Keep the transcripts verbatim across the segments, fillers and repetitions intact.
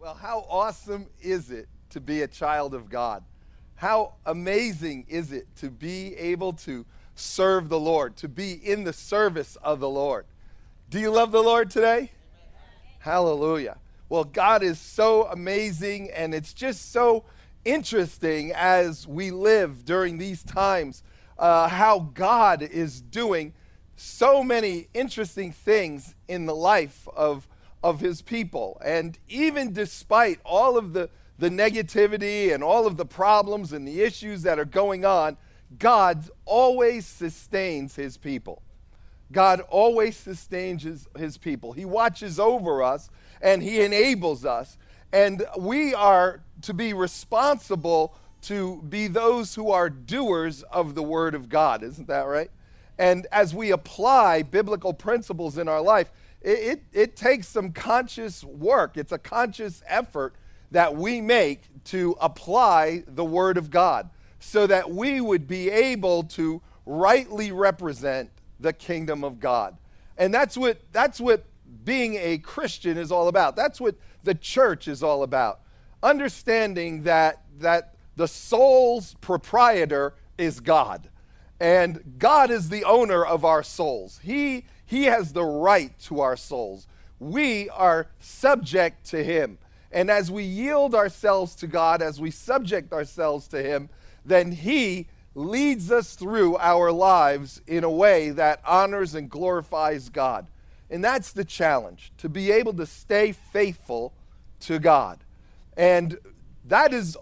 Well, how awesome is it to be a child of God? How amazing is it to be able to serve the Lord, to be in the service of the Lord? Do you love the Lord today? Amen. Hallelujah. Well, God is so amazing, and it's just so interesting as we live during these times, uh, how God is doing so many interesting things in the life of of his people. And even despite all of the, the negativity and all of the problems and the issues that are going on, God always sustains his people. God always sustains his, his people. He watches over us and he enables us. And we are to be responsible to be those who are doers of the word of God. Isn't that right? And as we apply biblical principles in our life, It, it, it takes some conscious work. It's a conscious effort that we make to apply the Word of God so that we would be able to rightly represent the kingdom of God. And that's what, that's what being a Christian is all about. That's what the church is all about. Understanding that, that the soul's proprietor is God. And God is the owner of our souls. He He has the right to our souls. We are subject to him. And as we yield ourselves to God, as we subject ourselves to him, then he leads us through our lives in a way that honors and glorifies God. And that's the challenge, to be able to stay faithful to God. And that is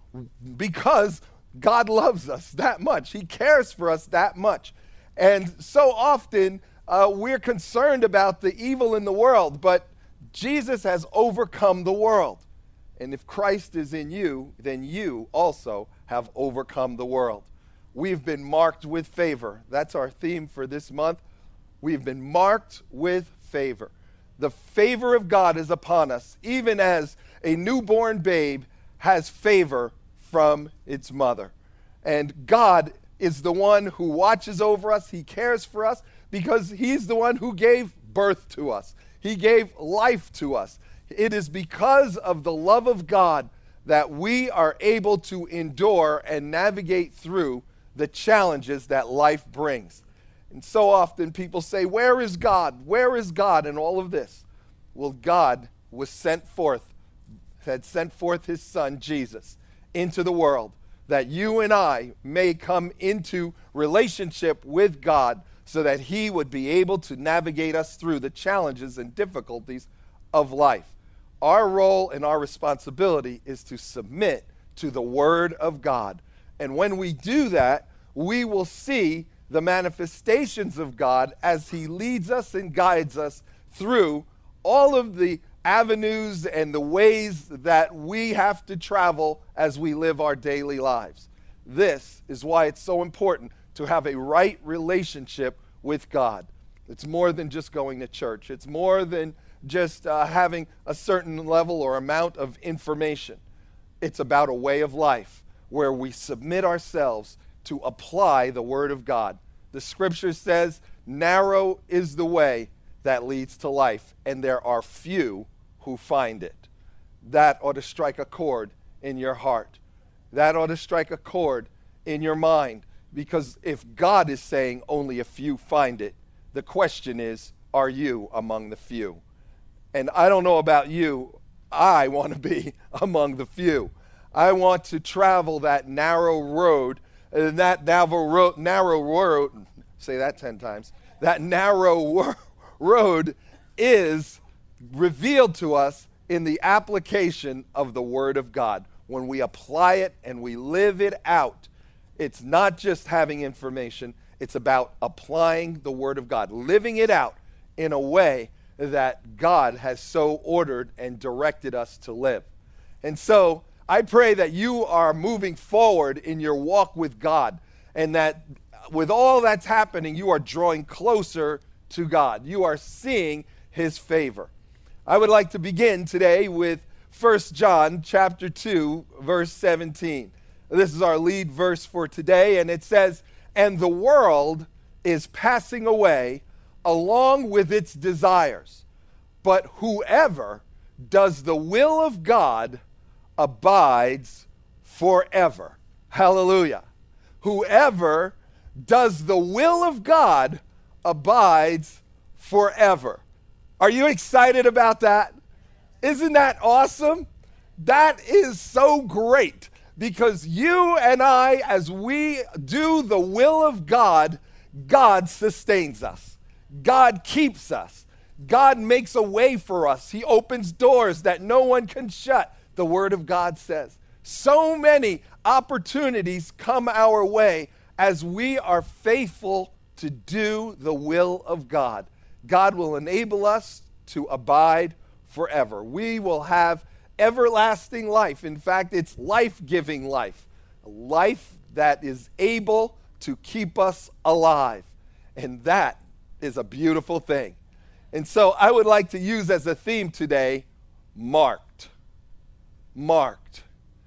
because God loves us that much. He cares for us that much. And so often, Uh, we're concerned about the evil in the world, but Jesus has overcome the world. And if Christ is in you, then you also have overcome the world. We've been marked with favor. That's our theme for this month. We've been marked with favor. The favor of God is upon us, even as a newborn babe has favor from its mother. And God is the one who watches over us. He cares for us, because he's the one who gave birth to us. He gave life to us. It is because of the love of God that we are able to endure and navigate through the challenges that life brings. And so often people say, where is God? Where is God in all of this? Well, God was sent forth, had sent forth his son, Jesus, into the world, that you and I may come into relationship with God, so that he would be able to navigate us through the challenges and difficulties of life. Our role and our responsibility is to submit to the Word of God. And when we do that, we will see the manifestations of God as he leads us and guides us through all of the avenues and the ways that we have to travel as we live our daily lives. This is why it's so important to have a right relationship with God. It's more than just going to church. It's more than just uh, having a certain level or amount of information. It's about a way of life where we submit ourselves to apply the Word of God. The Scripture says, narrow is the way that leads to life, and there are few who find it. That ought to strike a chord in your heart. That ought to strike a chord in your mind. Because if God is saying only a few find it, the question is, are you among the few? And I don't know about you, I want to be among the few. I want to travel that narrow road, and that narrow road, narrow road, say that ten times, that narrow road is revealed to us in the application of the Word of God. When we apply it and we live it out, it's not just having information, it's about applying the Word of God, living it out in a way that God has so ordered and directed us to live. And so I pray that you are moving forward in your walk with God, and that with all that's happening, you are drawing closer to God. You are seeing his favor. I would like to begin today with First John chapter two, verse seventeen. This is our lead verse for today, and it says, and the world is passing away along with its desires, but whoever does the will of God abides forever. Hallelujah. Whoever does the will of God abides forever. Are you excited about that? Isn't that awesome? That is so great, because you and I, as we do the will of God, God sustains us. God keeps us. God makes a way for us. He opens doors that no one can shut, the Word of God says. So many opportunities come our way as we are faithful to do the will of God. God will enable us to abide forever. We will have everlasting life. In fact, it's life-giving life, a life that is able to keep us alive. And that is a beautiful thing. And so I would like to use as a theme today, marked. Marked.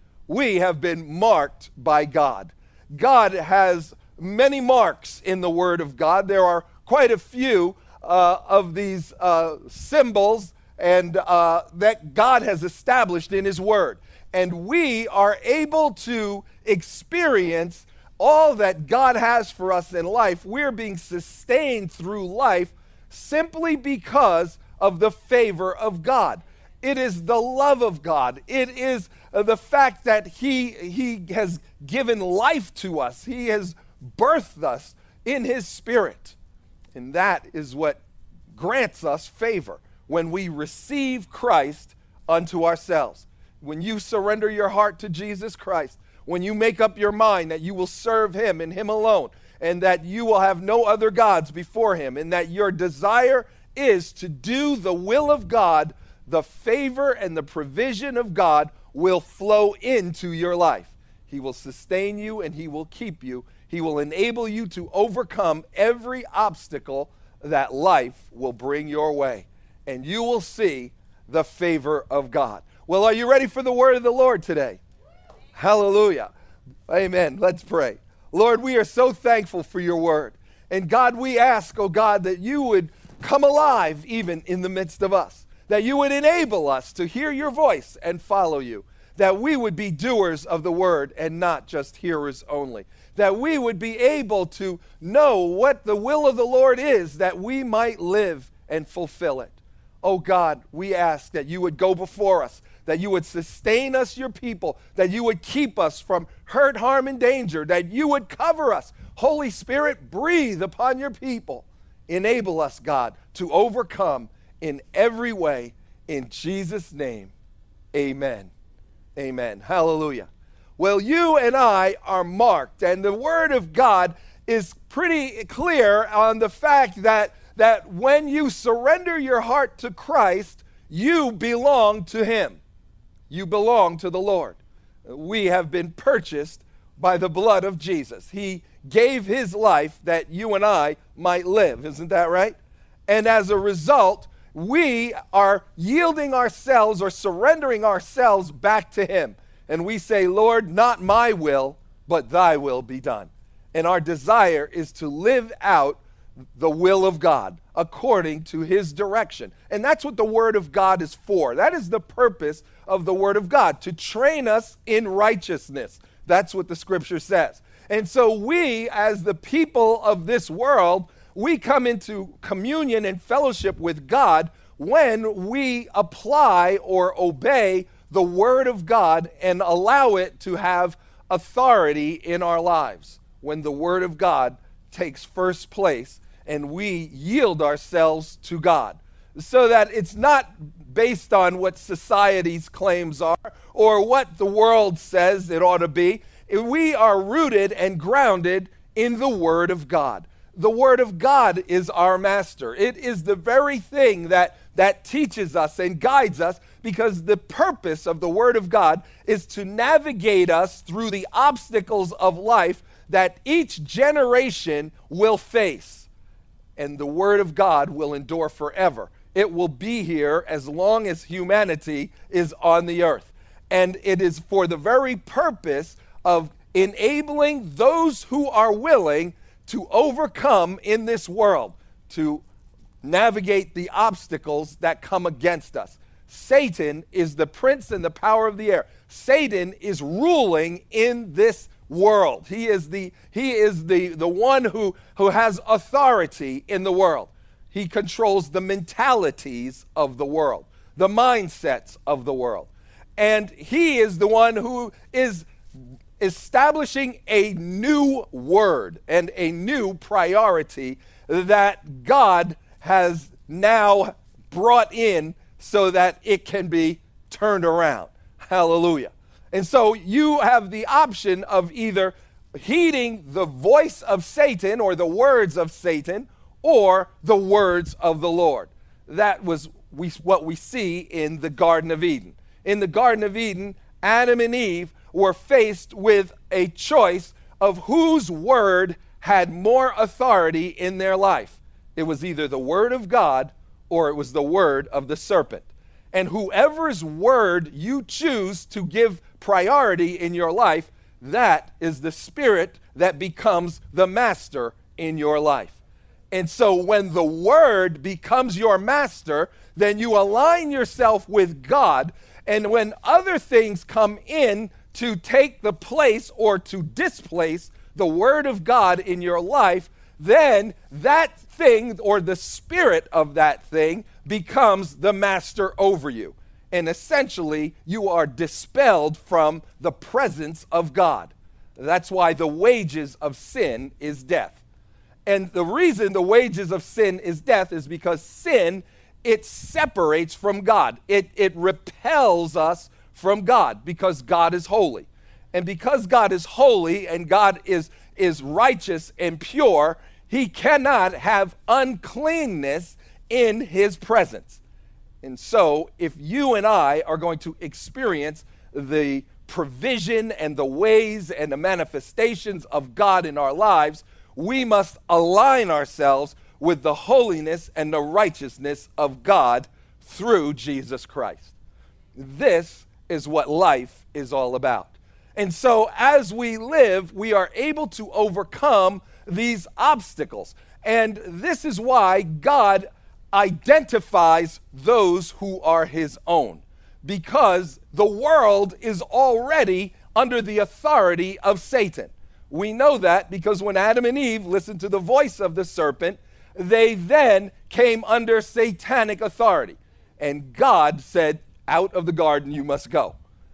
We have been marked by God. God has many marks in the Word of God. There are quite a few uh, of these uh, symbols and uh, that God has established in His Word. And we are able to experience all that God has for us in life. We're being sustained through life simply because of the favor of God. It is the love of God. It is uh, the fact that he, he has given life to us. He has birthed us in His Spirit. And that is what grants us favor when we receive Christ unto ourselves. When you surrender your heart to Jesus Christ, when you make up your mind that you will serve Him and Him alone, and that you will have no other gods before Him, and that your desire is to do the will of God, the favor and the provision of God will flow into your life. He will sustain you and He will keep you. He will enable you to overcome every obstacle that life will bring your way. And you will see the favor of God. Well, are you ready for the word of the Lord today? Hallelujah. Amen. Let's pray. Lord, we are so thankful for your word. And God, we ask, oh God, that you would come alive even in the midst of us. That you would enable us to hear your voice and follow you. That we would be doers of the word and not just hearers only. That we would be able to know what the will of the Lord is, that we might live and fulfill it. Oh God, we ask that you would go before us, that you would sustain us, your people, that you would keep us from hurt, harm, and danger, that you would cover us. Holy Spirit, breathe upon your people. Enable us, God, to overcome in every way. In Jesus' name, amen. Amen. Hallelujah. Well, you and I are marked, and the Word of God is pretty clear on the fact that, that when you surrender your heart to Christ, you belong to Him. You belong to the Lord. We have been purchased by the blood of Jesus. He gave His life that you and I might live. Isn't that right? And as a result, we are yielding ourselves or surrendering ourselves back to Him. And we say, Lord, not my will, but thy will be done. And our desire is to live out the will of God according to His direction. And that's what the Word of God is for. That is the purpose of the Word of God, to train us in righteousness. That's what the Scripture says. And so we, as the people of this world, we come into communion and fellowship with God when we apply or obey the Word of God and allow it to have authority in our lives. When the Word of God takes first place and we yield ourselves to God. So that it's not based on what society's claims are or what the world says it ought to be. We are rooted and grounded in the Word of God. The Word of God is our master. It is the very thing that, that teaches us and guides us, because the purpose of the Word of God is to navigate us through the obstacles of life that each generation will face. And the Word of God will endure forever. It will be here as long as humanity is on the earth. And it is for the very purpose of enabling those who are willing to overcome in this world, to navigate the obstacles that come against us. Satan is the prince and the power of the air. Satan is ruling in this world. He is the, he is the, the one who, who has authority in the world. He controls the mentalities of the world, the mindsets of the world. And he is the one who is establishing a new word and a new priority that God has now brought in so that it can be turned around. Hallelujah. And so you have the option of either heeding the voice of Satan or the words of Satan or the words of the Lord. That was we, what we see in the Garden of Eden. In the Garden of Eden, Adam and Eve were faced with a choice of whose word had more authority in their life. It was either the word of God or it was the word of the serpent. And whoever's word you choose to give priority in your life, that is the spirit that becomes the master in your life. And so when the word becomes your master, then you align yourself with God. And when other things come in to take the place or to displace the word of God in your life, then that thing or the spirit of that thing becomes the master over you. And essentially, you are dispelled from the presence of God. That's why the wages of sin is death. And the reason the wages of sin is death is because sin, it separates from God. It, it repels us from God because God is holy. And because God is holy and God is, is righteous and pure, he cannot have uncleanness in his presence. And so if you and I are going to experience the provision and the ways and the manifestations of God in our lives, we must align ourselves with the holiness and the righteousness of God through Jesus Christ. This is what life is all about. And so as we live, we are able to overcome these obstacles. And this is why God identifies those who are his own, because the world is already under the authority of Satan. We know that because when Adam and Eve listened to the voice of the serpent, they then came under satanic authority. And God said, out of the garden you must go.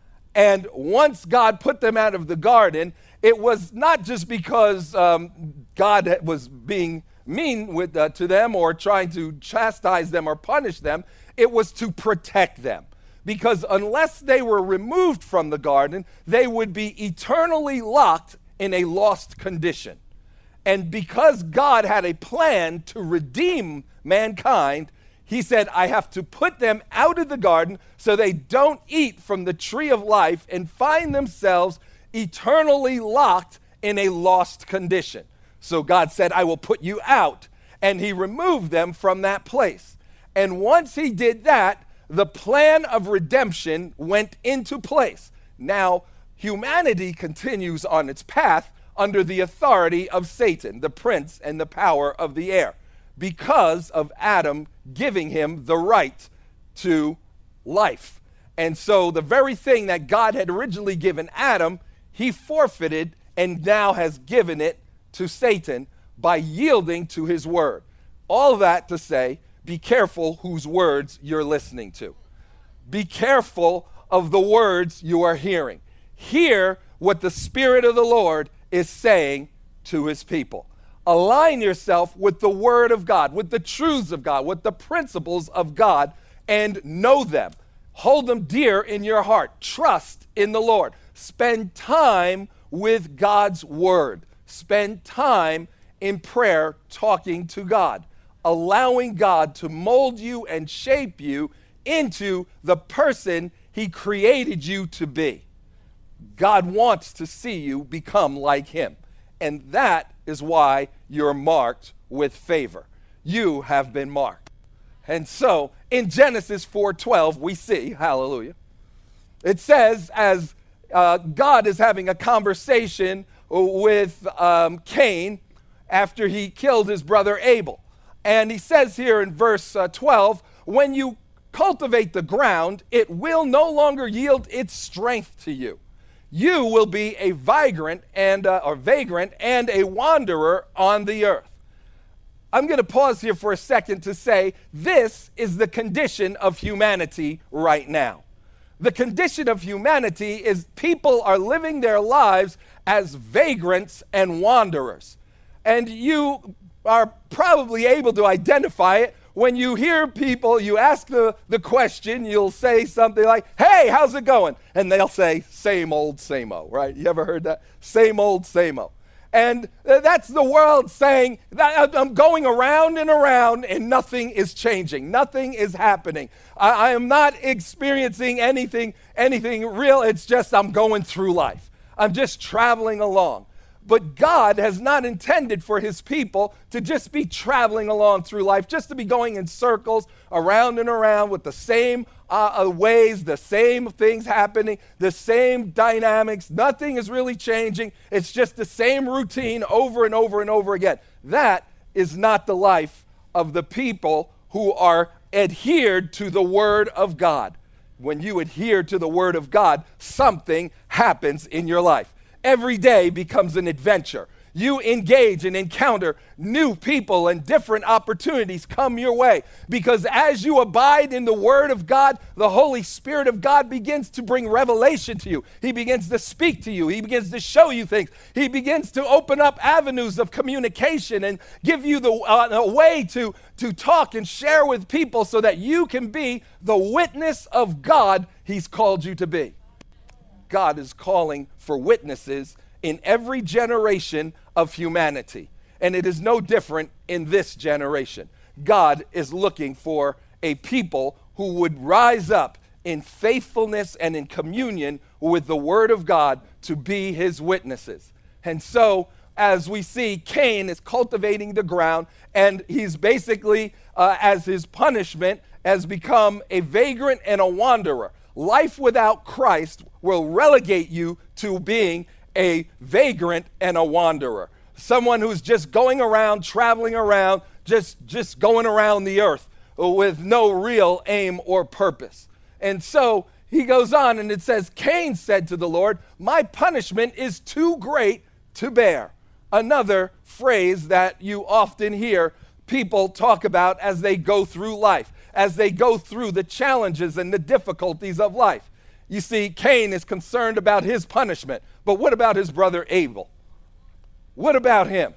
And once God put them out of the garden, it was not just because um, God was being mean with, uh, to them or trying to chastise them or punish them. It was to protect them. Because unless they were removed from the garden, they would be eternally locked in a lost condition. And because God had a plan to redeem mankind, he said, I have to put them out of the garden so they don't eat from the tree of life and find themselves eternally locked in a lost condition. So God said, I will put you out. And he removed them from that place. And once he did that, the plan of redemption went into place. Now, humanity continues on its path under the authority of Satan, the prince and the power of the air, because of Adam giving him the right to life. And so the very thing that God had originally given Adam, he forfeited and now has given it to Satan by yielding to his word. All that to say, be careful whose words you're listening to. Be careful of the words you are hearing. Hear what the Spirit of the Lord is saying to his people. Align yourself with the word of God, with the truths of God, with the principles of God, and know them. Hold them dear in your heart. Trust in the Lord. Spend time with God's word. Spend time in prayer talking to God, allowing God to mold you and shape you into the person he created you to be. God wants to see you become like him. And that is why you're marked with favor. You have been marked. And so in Genesis four twelve, we see, hallelujah, it says as uh, God is having a conversation with um, Cain after he killed his brother Abel. And he says here in verse uh, twelve, when you cultivate the ground, it will no longer yield its strength to you. You will be a vagrant and uh, or vagrant and a wanderer on the earth. I'm going to pause here for a second to say this is the condition of humanity right now. The condition of humanity is people are living their lives as vagrants and wanderers. And you are probably able to identify it when you hear people, you ask the, the question, you'll say something like, hey, how's it going? And they'll say, same old, same old, right? You ever heard that? Same old, same old. And that's the world saying, that I'm going around and around and nothing is changing. Nothing is happening. I, I am not experiencing anything, anything real. It's just I'm going through life. I'm just traveling along. But God has not intended for his people to just be traveling along through life, just to be going in circles around and around with the same uh, ways, the same things happening, the same dynamics. Nothing is really changing. It's just the same routine over and over and over again. That is not the life of the people who are adhered to the Word of God. When you adhere to the Word of God, something happens in your life. Every day becomes an adventure. You engage and encounter new people and different opportunities come your way. Because as you abide in the Word of God, the Holy Spirit of God begins to bring revelation to you. He begins to speak to you. He begins to show you things. He begins to open up avenues of communication and give you the uh, a way to, to talk and share with people so that you can be the witness of God He's called you to be. God is calling for witnesses in every generation of humanity. And it is no different in this generation. God is looking for a people who would rise up in faithfulness and in communion with the Word of God to be his witnesses. And so, as we see, Cain is cultivating the ground, and he's basically, uh, as his punishment, has become a vagrant and a wanderer. Life without Christ will relegate you to being a vagrant and a wanderer. Someone who's just going around, traveling around, just, just going around the earth with no real aim or purpose. And so he goes on and it says, Cain said to the Lord, my punishment is too great to bear. Another phrase that you often hear people talk about as they go through life, as they go through the challenges and the difficulties of life. You see, Cain is concerned about his punishment, but what about his brother Abel? What about him?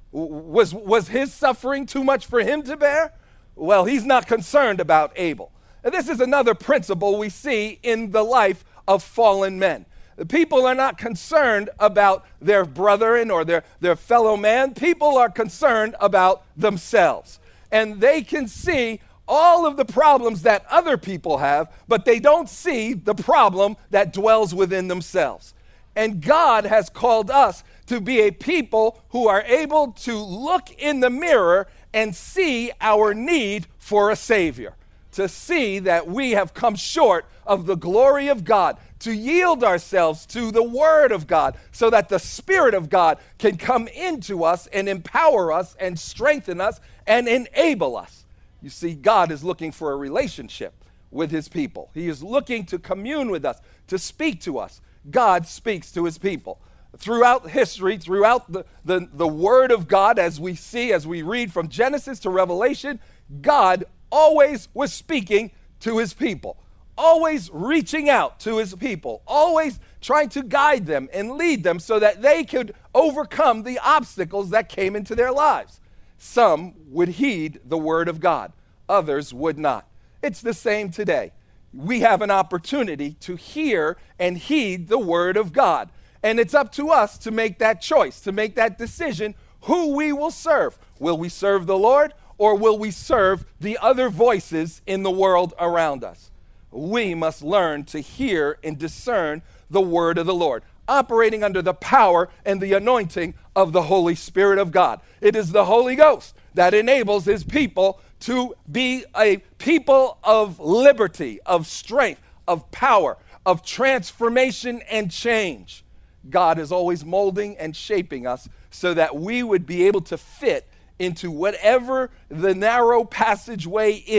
Was, was his suffering too much for him to bear? Well, he's not concerned about Abel. And this is another principle we see in the life of fallen men. People are not concerned about their brethren or their, their fellow man. People are concerned about themselves. And they can see all of the problems that other people have, but they don't see the problem that dwells within themselves. And God has called us to be a people who are able to look in the mirror and see our need for a Savior, to see that we have come short of the glory of God, to yield ourselves to the Word of God so that the Spirit of God can come into us and empower us and strengthen us and enable us. You see, God is looking for a relationship with his people. He is looking to commune with us, to speak to us. God speaks to his people. Throughout history, throughout the, the, the Word of God, as we see, as we read from Genesis to Revelation, God always was speaking to his people, always reaching out to his people, always trying to guide them and lead them so that they could overcome the obstacles that came into their lives. Some would heed the Word of God. Others would not. It's the same today. We have an opportunity to hear and heed the Word of God. And it's up to us to make that choice, to make that decision, who we will serve. Will we serve the Lord, or will we serve the other voices in the world around us? We must learn to hear and discern the Word of the Lord, operating under the power and the anointing of the Holy Spirit of God. It is the Holy Ghost that enables his people to be a people of liberty, of strength, of power, of transformation and change. God is always molding and shaping us so that we would be able to fit into whatever the narrow passageway is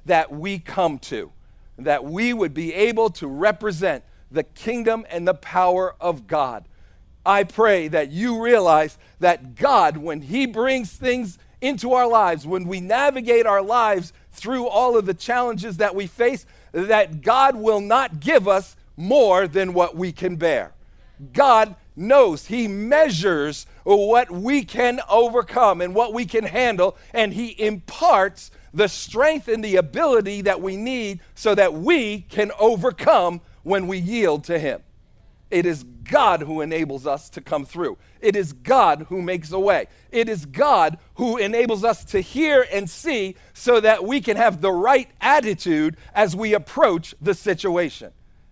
that we come to, that we would be able to represent the kingdom and the power of God. I pray that you realize that God, when he brings things into our lives, when we navigate our lives through all of the challenges that we face, that God will not give us more than what we can bear. God knows, he measures what we can overcome and what we can handle, and he imparts the strength and the ability that we need so that we can overcome when we yield to him. It is God who enables us to come through. It is God who makes a way. It is God who enables us to hear and see so that we can have the right attitude as we approach the situation.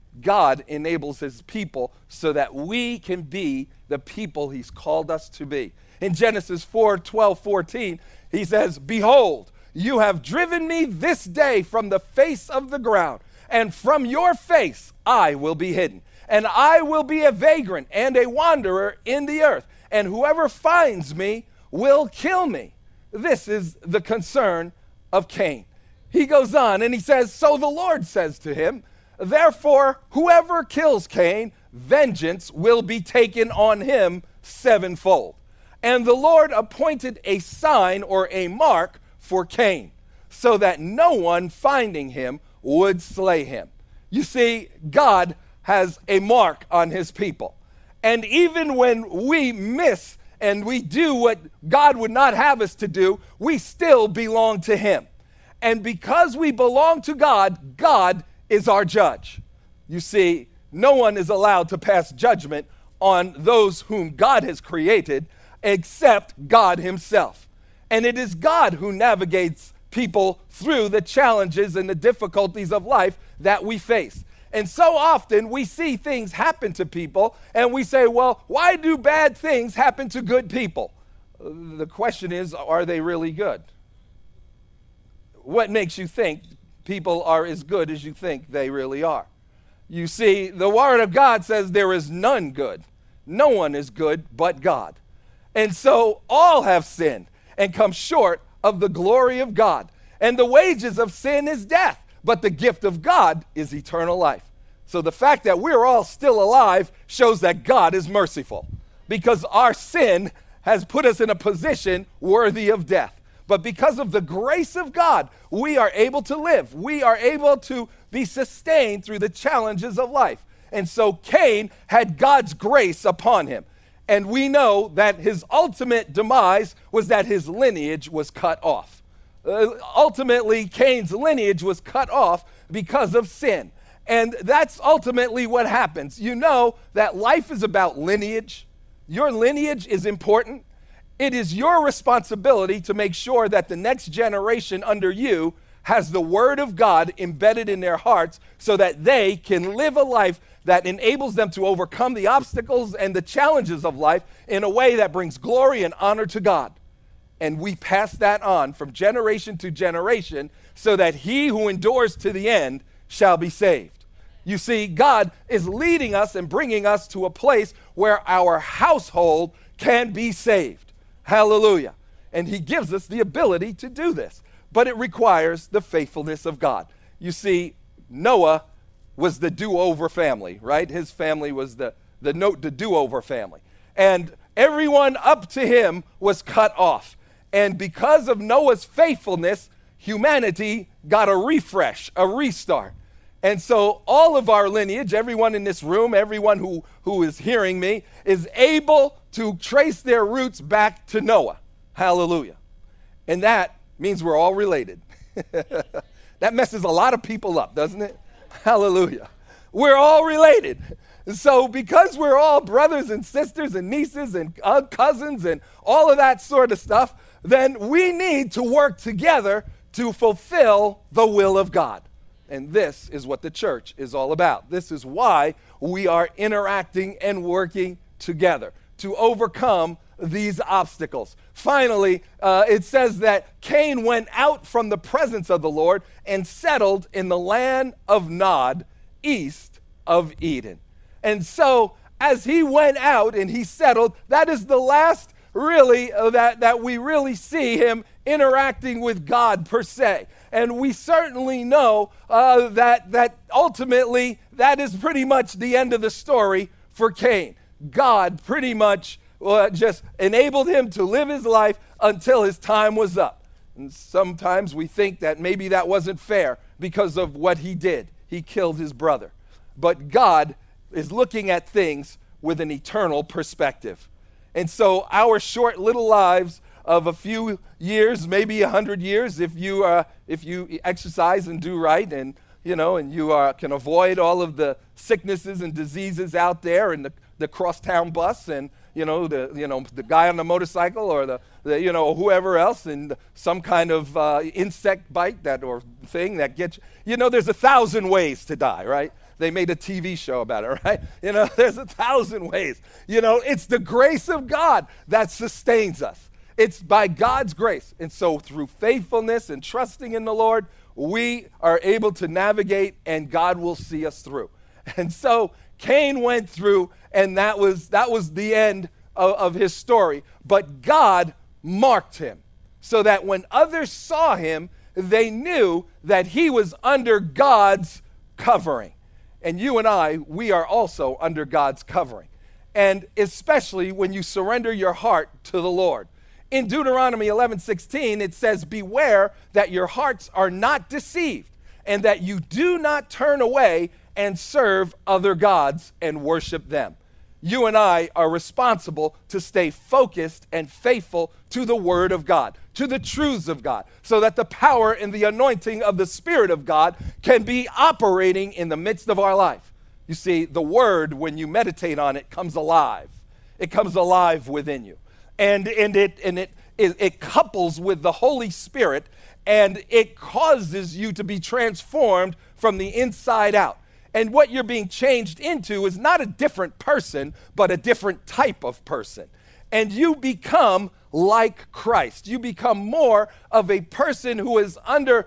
God enables his people so that we can be the people he's called us to be. In Genesis four, twelve, fourteen, he says, "Behold, you have driven me this day from the face of the ground, and from your face I will be hidden. And I will be a vagrant and a wanderer in the earth, and whoever finds me will kill me." This is the concern of Cain. He goes on and he says, "So the Lord says to him, therefore, whoever kills Cain, vengeance will be taken on him sevenfold. And the Lord appointed a sign or a mark for Cain, so that no one finding him would slay him." You see, God has a mark on his people. And even when we miss and we do what God would not have us to do, we still belong to him. And because we belong to God, God is our judge. You see, no one is allowed to pass judgment on those whom God has created except God himself. And it is God who navigates people through the challenges and the difficulties of life that we face. And so often we see things happen to people and we say, well, why do bad things happen to good people? The question is, are they really good? What makes you think people are as good as you think they really are? You see, the Word of God says there is none good. No one is good but God. And so all have sinned and come short of the glory of God. And the wages of sin is death, but the gift of God is eternal life. So the fact that we're all still alive shows that God is merciful, because our sin has put us in a position worthy of death. But because of the grace of God, we are able to live. We are able to be sustained through the challenges of life. And so Cain had God's grace upon him. And we know that his ultimate demise was that his lineage was cut off. Uh, ultimately, Cain's lineage was cut off because of sin. And that's ultimately what happens. You know that life is about lineage. Your lineage is important. It is your responsibility to make sure that the next generation under you has the Word of God embedded in their hearts so that they can live a life that enables them to overcome the obstacles and the challenges of life in a way that brings glory and honor to God. And we pass that on from generation to generation so that he who endures to the end shall be saved. You see, God is leading us and bringing us to a place where our household can be saved. Hallelujah. And he gives us the ability to do this. But it requires the faithfulness of God. You see, Noah was the do-over family, right? His family was the, the, no, the do-over family. And everyone up to him was cut off. And because of Noah's faithfulness, humanity got a refresh, a restart. And so all of our lineage, everyone in this room, everyone who, who is hearing me, is able to trace their roots back to Noah. Hallelujah. And that means we're all related. That messes a lot of people up, doesn't it? Hallelujah. We're all related. So because we're all brothers and sisters and nieces and uh, cousins and all of that sort of stuff, then we need to work together to fulfill the will of God. And this is what the church is all about. This is why we are interacting and working together to overcome these obstacles. Finally, uh, it says that Cain went out from the presence of the Lord and settled in the land of Nod, east of Eden. And so as he went out and he settled, that is the last really uh, that, that we really see him interacting with God per se. And we certainly know uh, that, that ultimately that is pretty much the end of the story for Cain. God pretty much uh, just enabled him to live his life until his time was up. And sometimes we think that maybe that wasn't fair because of what he did. He killed his brother. But God is looking at things with an eternal perspective. And so our short little lives of a few years, maybe a hundred years, if you uh, if you exercise and do right, and you know, and you uh, can avoid all of the sicknesses and diseases out there, and the, the crosstown bus, and you know, the you know the guy on the motorcycle, or the, the you know whoever else, and some kind of uh, insect bite that or thing that gets you. You know, there's a thousand ways to die, right? They made a T V show about it, right? You know, there's a thousand ways. You know, it's the grace of God that sustains us. It's by God's grace. And so through faithfulness and trusting in the Lord, we are able to navigate, and God will see us through. And so Cain went through, and that was that was the end of, of his story. But God marked him so that when others saw him, they knew that he was under God's covering. And you and I, we are also under God's covering. And especially when you surrender your heart to the Lord. In Deuteronomy eleven sixteen, it says, beware that your hearts are not deceived, and that you do not turn away and serve other gods and worship them. You and I are responsible to stay focused and faithful to the Word of God, to the truths of God, so that the power and the anointing of the Spirit of God can be operating in the midst of our life. You see, the Word, when you meditate on it, comes alive. It comes alive within you. And, and, it, and it, it, it couples with the Holy Spirit, and it causes you to be transformed from the inside out. And what you're being changed into is not a different person, but a different type of person. And you become like Christ. You become more of a person who is under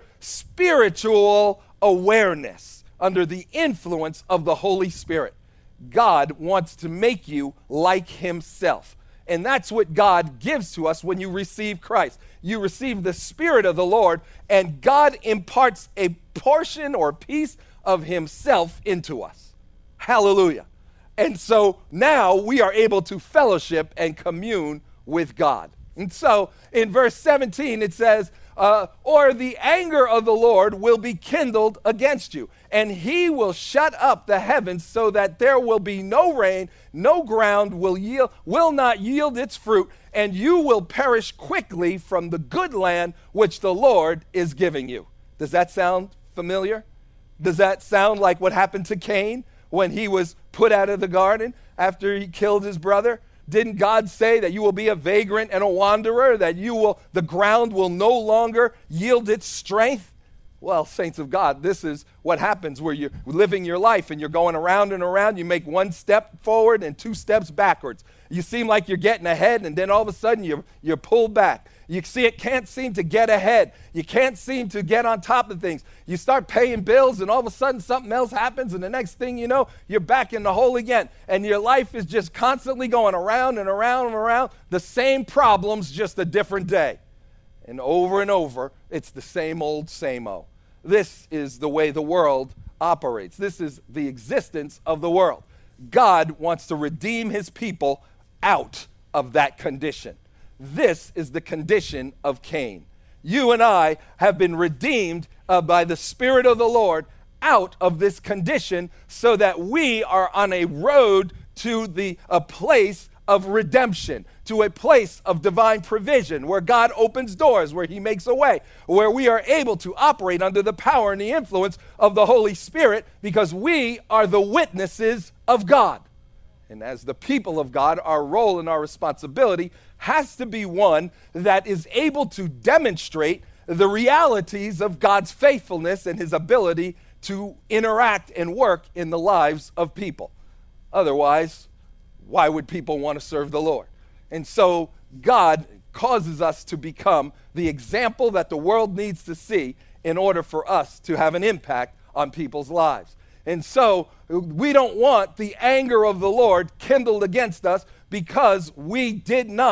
spiritual awareness, under the influence of the Holy Spirit. God wants to make you like himself. And that's what God gives to us when you receive Christ. You receive the Spirit of the Lord, and God imparts a portion or piece of himself into us. Hallelujah. And so now we are able to fellowship and commune with God. And so in verse seventeen, it says, uh, or the anger of the Lord will be kindled against you, and he will shut up the heavens so that there will be no rain, no ground will yield, will not yield its fruit, and you will perish quickly from the good land which the Lord is giving you. Does that sound familiar? Does that sound like what happened to Cain when he was put out of the garden after he killed his brother? Didn't God say that you will be a vagrant and a wanderer, that you will, the ground will no longer yield its strength? Well, saints of God, this is what happens where you're living your life and you're going around and around. You make one step forward and two steps backwards. You seem like you're getting ahead, and then all of a sudden you're, you're pulled back. You see, it can't seem to get ahead. You can't seem to get on top of things. You start paying bills, and all of a sudden something else happens, and the next thing you know, you're back in the hole again. And your life is just constantly going around and around and around. The same problems, just a different day. And over and over, it's the same old, same old. This is the way the world operates. This is the existence of the world. God wants to redeem his people out of that condition. This is the condition of Cain. You and I have been redeemed uh, by the Spirit of the Lord out of this condition so that we are on a road to the a place of redemption, to a place of divine provision where God opens doors, where he makes a way, where we are able to operate under the power and the influence of the Holy Spirit because we are the witnesses of God. And as the people of God, our role and our responsibility has to be one that is able to demonstrate the realities of God's faithfulness and his ability to interact and work in the lives of people. Otherwise, why would people want to serve the Lord? And so God causes us to become the example that the world needs to see in order for us to have an impact on people's lives. And so we don't want the anger of the Lord kindled against us because we did not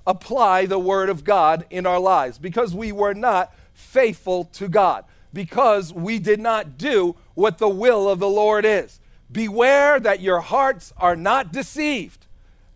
apply the word of God in our lives, because we were not faithful to God, because we did not do what the will of the Lord is. Beware that your hearts are not deceived,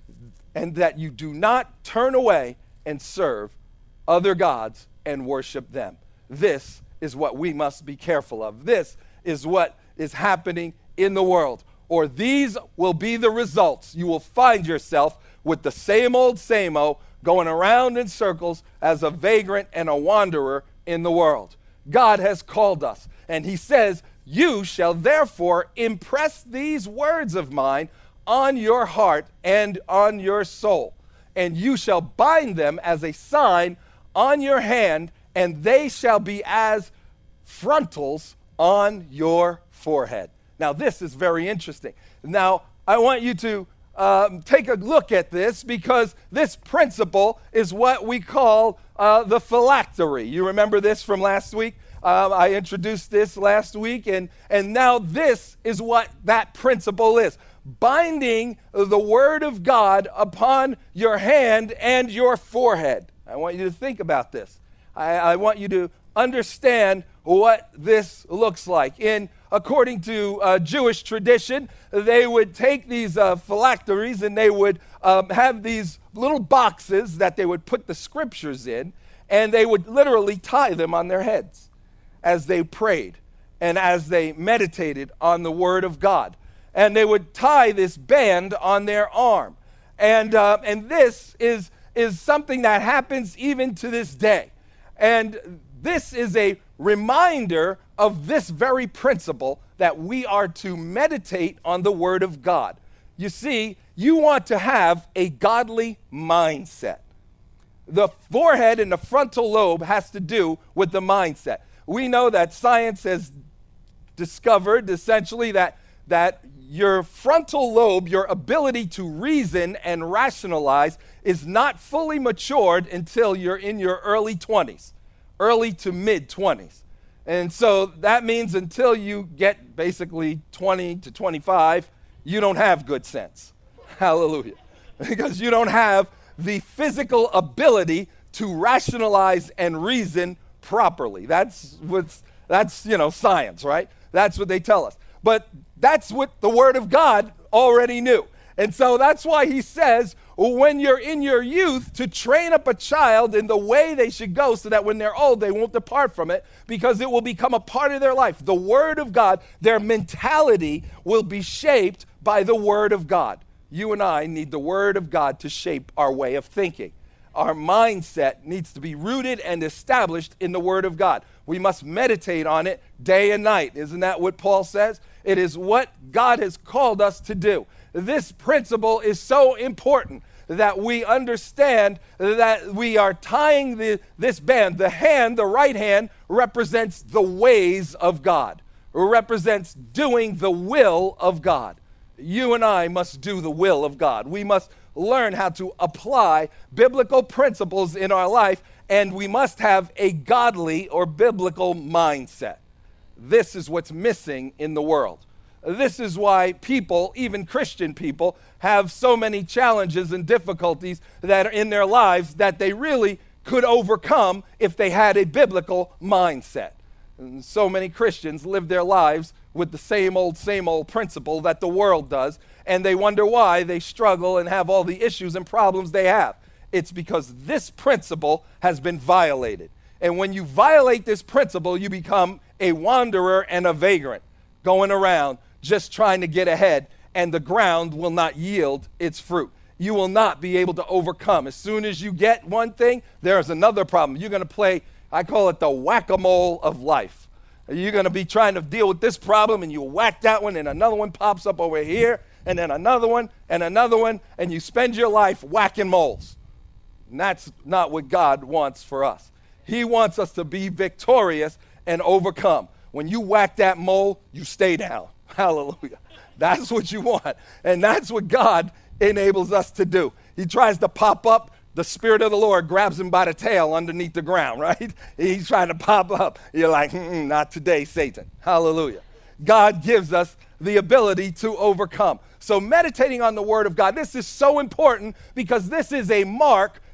and that you do not turn away and serve other gods and worship them. This is what we must be careful of. This is what is happening in the world. Or these will be the results. You will find yourself with the same old, same old, going around in circles as a vagrant and a wanderer in the world. God has called us, and he says, you shall therefore impress these words of mine on your heart and on your soul, and you shall bind them as a sign on your hand, and they shall be as frontals on your forehead. Now, this is very interesting. Now, I want you to um, take a look at this, because this principle is what we call uh, the phylactery. You remember this from last week? Um, I introduced this last week, and, and now this is what that principle is. Binding the word of God upon your hand and your forehead. I want you to think about this. I, I want you to understand what this looks like. In according to uh, Jewish tradition, they would take these uh, phylacteries and they would um, have these little boxes that they would put the scriptures in, and they would literally tie them on their heads as they prayed and as they meditated on the word of God. And they would tie this band on their arm. And, uh, and this is, is something that happens even to this day. And this is a reminder of this very principle, that we are to meditate on the word of God. You see, you want to have a godly mindset. The forehead and the frontal lobe has to do with the mindset. We know that science has discovered essentially that, that your frontal lobe, your ability to reason and rationalize, is not fully matured until you're in your early twenties, early to mid twenties. And so that means until you get basically twenty to twenty-five, you don't have good sense. Hallelujah. Because you don't have the physical ability to rationalize and reason properly. That's what's, that's, you know, science, right? That's what they tell us. But that's what the Word of God already knew. And so that's why he says, when you're in your youth, to train up a child in the way they should go, so that when they're old, they won't depart from it, because it will become a part of their life. The Word of God, their mentality will be shaped by the Word of God. You and I need the Word of God to shape our way of thinking. Our mindset needs to be rooted and established in the Word of God. We must meditate on it day and night. Isn't that what Paul says? It is what God has called us to do. This principle is so important that we understand that we are tying the, this band. The hand, the right hand, represents the ways of God, or represents doing the will of God. You and I must do the will of God. We must learn how to apply biblical principles in our life, and we must have a godly or biblical mindset. This is what's missing in the world. This is why people, even Christian people, have so many challenges and difficulties that are in their lives that they really could overcome if they had a biblical mindset. And so many Christians live their lives with the same old, same old principle that the world does, and they wonder why they struggle and have all the issues and problems they have. It's because this principle has been violated. And when you violate this principle, you become a wanderer and a vagrant, going around just trying to get ahead, and the ground will not yield its fruit. You will not be able to overcome. As soon as you get one thing, there's another problem. You're going to play, I call it the whack-a-mole of life. You're going to be trying to deal with this problem, and you whack that one, and another one pops up over here, and then another one, and another one, and you spend your life whacking moles. And that's not what God wants for us. He wants us to be victorious and overcome. When you whack that mole, you stay down. Hallelujah. That's what you want. And that's what God enables us to do. He tries to pop up. The Spirit of the Lord grabs him by the tail underneath the ground, right? He's trying to pop up. You're like, mm-mm, not today, Satan. Hallelujah. God gives us the ability to overcome. So meditating on the Word of God, this is so important, because this is a mark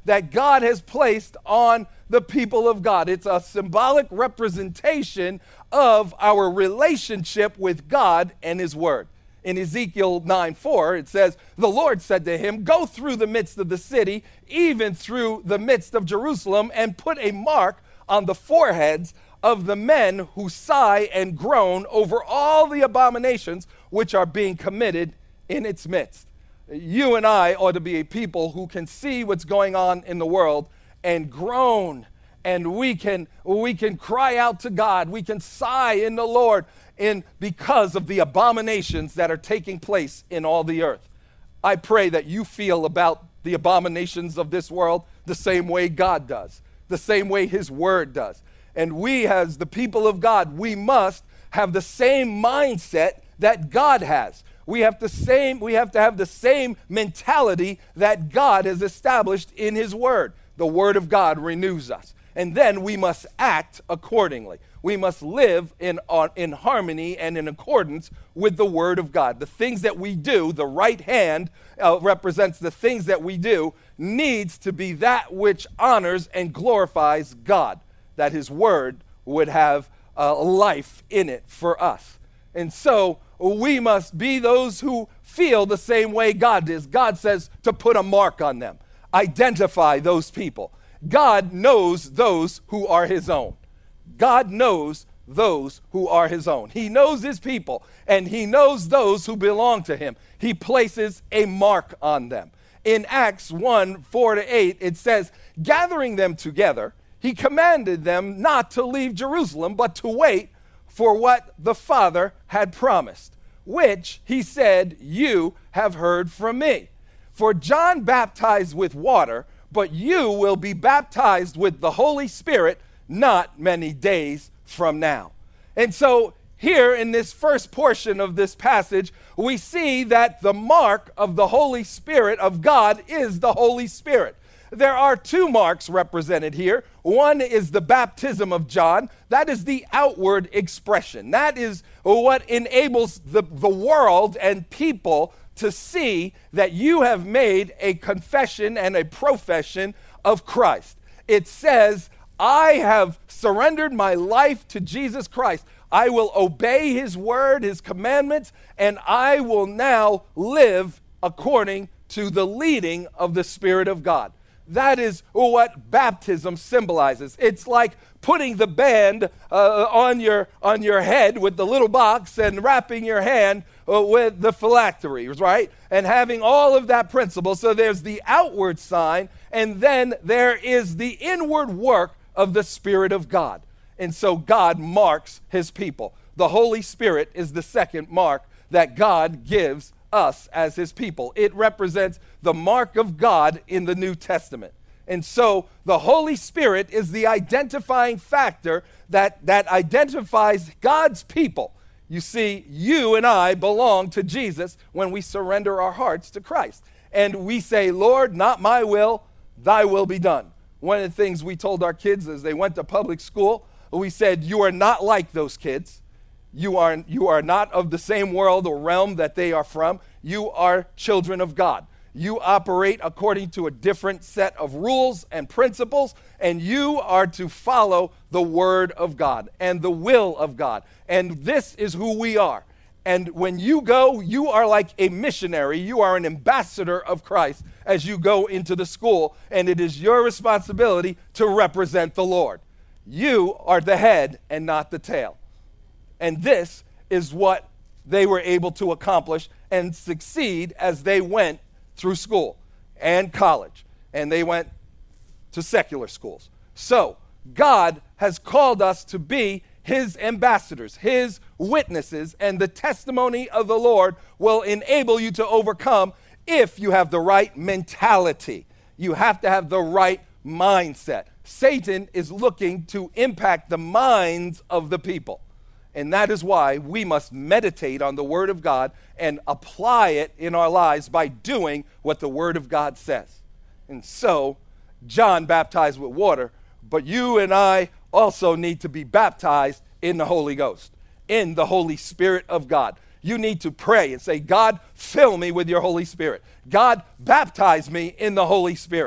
that God has placed on the people of God. It's a symbolic representation of our relationship with God and his word. In Ezekiel nine four, it says, the Lord said to him, go through the midst of the city, even through the midst of Jerusalem, and put a mark on the foreheads of the men who sigh and groan over all the abominations which are being committed in its midst. You and I ought to be a people who can see what's going on in the world and groan, and we can we can cry out to God. We can sigh in the Lord in because of the abominations that are taking place in all the earth. I pray that you feel about the abominations of this world the same way God does, the same way his word does. And we, as the people of God, we must have the same mindset that God has. We have the same, we have to have the same mentality that God has established in his word. The word of God renews us. And then we must act accordingly. We must live in, uh, in harmony and in accordance with the word of God. The things that we do, the right hand uh, represents the things that we do, needs to be that which honors and glorifies God, that his word would have uh, life in it for us. And so we must be those who feel the same way God does. God says to put a mark on them. Identify those people. God knows those who are his own. God knows those who are his own. He knows his people, and he knows those who belong to him. He places a mark on them. In Acts one, four to eight, it says, gathering them together, he commanded them not to leave Jerusalem, but to wait for what the Father had promised, which he said, you have heard from me. For John baptized with water, but you will be baptized with the Holy Spirit not many days from now. And so here in this first portion of this passage, we see that the mark of the Holy Spirit of God is the Holy Spirit. There are two marks represented here. One is the baptism of John. That is the outward expression. That is what enables the, the world and people to see that you have made a confession and a profession of Christ. It says, I have surrendered my life to Jesus Christ. I will obey his word, his commandments, and I will now live according to the leading of the Spirit of God. That is what baptism symbolizes. It's like putting the band uh, on your on your head with the little box and wrapping your hand uh, with the phylacteries, right? And having all of that principle. So there's the outward sign, and then there is the inward work of the Spirit of God. And so God marks his people. The Holy Spirit is the second mark that God gives us as his people. It represents the mark of God in the New Testament. And so the Holy Spirit is the identifying factor that, that identifies God's people. You see, you and I belong to Jesus when we surrender our hearts to Christ. And we say, Lord, not my will, thy will be done. One of the things we told our kids as they went to public school, we said, you are not like those kids. You are, you are not of the same world or realm that they are from. You are children of God. You operate according to a different set of rules and principles, and you are to follow the word of God and the will of God. And this is who we are. And when you go, you are like a missionary. You are an ambassador of Christ as you go into the school, and it is your responsibility to represent the Lord. You are the head and not the tail. And this is what they were able to accomplish and succeed as they went through school and college, and they went to secular schools. So God has called us to be his ambassadors, his witnesses, and the testimony of the Lord will enable you to overcome if you have the right mentality. You have to have the right mindset. Satan is looking to impact the minds of the people. And that is why we must meditate on the Word of God and apply it in our lives by doing what the Word of God says. And so, John baptized with water, but you and I also need to be baptized in the Holy Ghost, in the Holy Spirit of God. You need to pray and say, God, fill me with your Holy Spirit. God, baptize me in the Holy Spirit.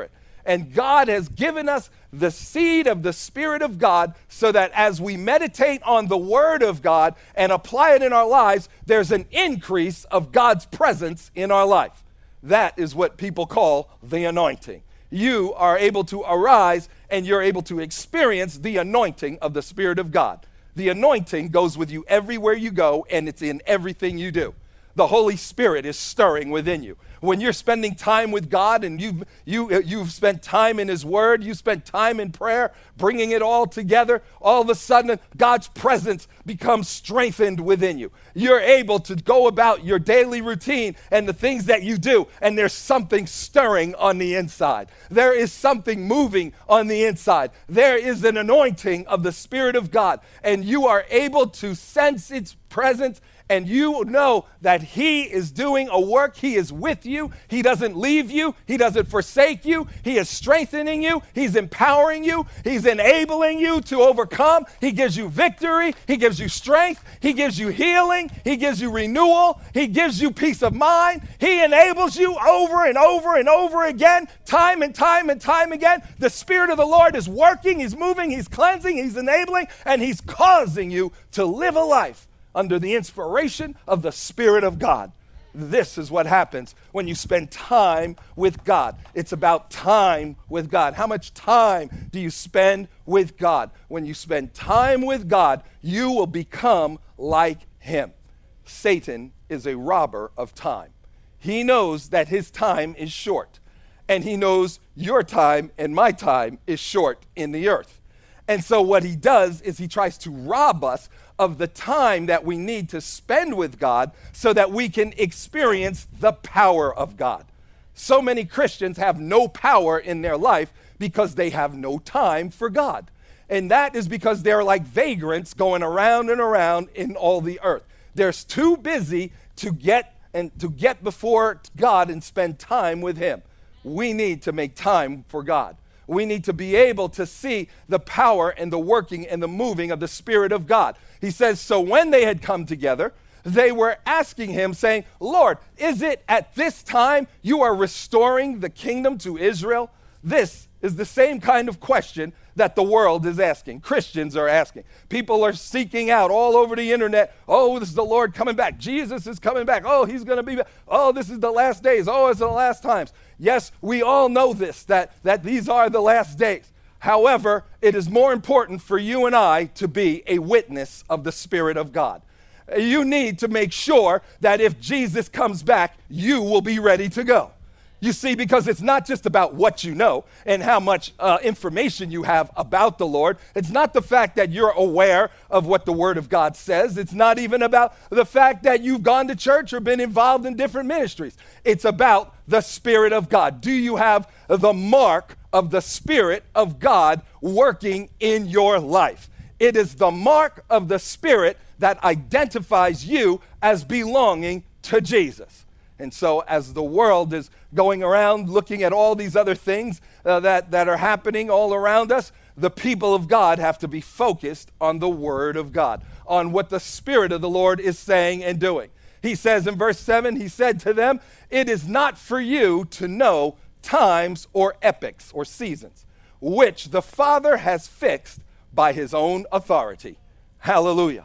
And God has given us the seed of the Spirit of God so that as we meditate on the Word of God and apply it in our lives, there's an increase of God's presence in our life. That is what people call the anointing. You are able to arise and you're able to experience the anointing of the Spirit of God. The anointing goes with you everywhere you go, and it's in everything you do. The Holy Spirit is stirring within you. When you're spending time with God and you've, you, you've spent time in His Word, you spent time in prayer, bringing it all together, all of a sudden God's presence becomes strengthened within you. You're able to go about your daily routine and the things that you do, and there's something stirring on the inside. There is something moving on the inside. There is an anointing of the Spirit of God, and you are able to sense its presence. And you know that He is doing a work. He is with you. He doesn't leave you. He doesn't forsake you. He is strengthening you. He's empowering you. He's enabling you to overcome. He gives you victory. He gives you strength. He gives you healing. He gives you renewal. He gives you peace of mind. He enables you over and over and over again, time and time and time again. The Spirit of the Lord is working. He's moving. He's cleansing. He's enabling. And He's causing you to live a life under the inspiration of the Spirit of God. This is what happens when you spend time with God. It's about time with God. How much time do you spend with God? When you spend time with God, you will become like Him. Satan is a robber of time. He knows that his time is short, and he knows your time and my time is short in the earth. And so what he does is he tries to rob us of the time that we need to spend with God so that we can experience the power of God. So many Christians have no power in their life because they have no time for God. And that is because they're like vagrants going around and around in all the earth. They're too busy to get and to get before God and spend time with Him. We need to make time for God. We need to be able to see the power and the working and the moving of the Spirit of God. He says, so when they had come together, they were asking Him, saying, Lord, is it at this time you are restoring the kingdom to Israel? This is the same kind of question that the world is asking. Christians are asking. People are seeking out all over the internet, oh, this is the Lord coming back. Jesus is coming back. Oh, He's going to be back. Oh, this is the last days. Oh, it's the last times. Yes, we all know this, that, that these are the last days. However, it is more important for you and I to be a witness of the Spirit of God. You need to make sure that if Jesus comes back, you will be ready to go. You see, because it's not just about what you know and how much uh, information you have about the Lord. It's not the fact that you're aware of what the Word of God says. It's not even about the fact that you've gone to church or been involved in different ministries. It's about the Spirit of God. Do you have the mark of the Spirit of God working in your life? It is the mark of the Spirit that identifies you as belonging to Jesus. And so as the world is going around looking at all these other things uh, that, that are happening all around us, the people of God have to be focused on the Word of God, on what the Spirit of the Lord is saying and doing. He says in verse seven, He said to them, it is not for you to know times or epochs or seasons, which the Father has fixed by His own authority. Hallelujah.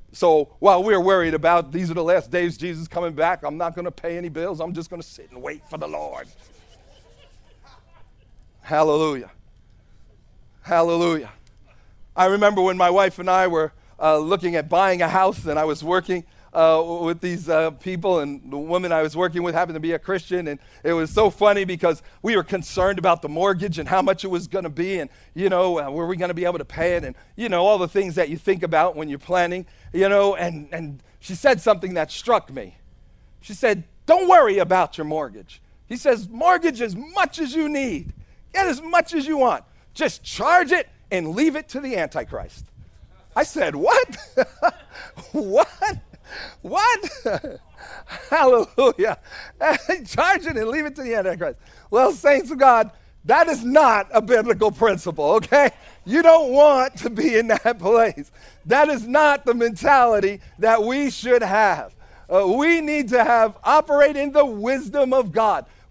So while we're worried about these are the last days, Jesus coming back, I'm not going to pay any bills. I'm just going to sit and wait for the Lord. Hallelujah. Hallelujah. I remember when my wife and I were uh, looking at buying a house, and I was working uh, with these uh, people, and the woman I was working with happened to be a Christian, and it was so funny because we were concerned about the mortgage and how much it was going to be, and, you know, uh, were we going to be able to pay it, and, you know, all the things that you think about when you're planning, you know, and, and she said something that struck me. She said, don't worry about your mortgage. He says, mortgage as much as you need. Get as much as you want. Just charge it and leave it to the Antichrist. I said, what? What? What? Hallelujah. Charge it and leave it to the Antichrist. Well, saints of God, that is not a biblical principle, okay? You don't want to be in that place. That is not the mentality that we should have. Uh, we need to have, operate in the wisdom of God.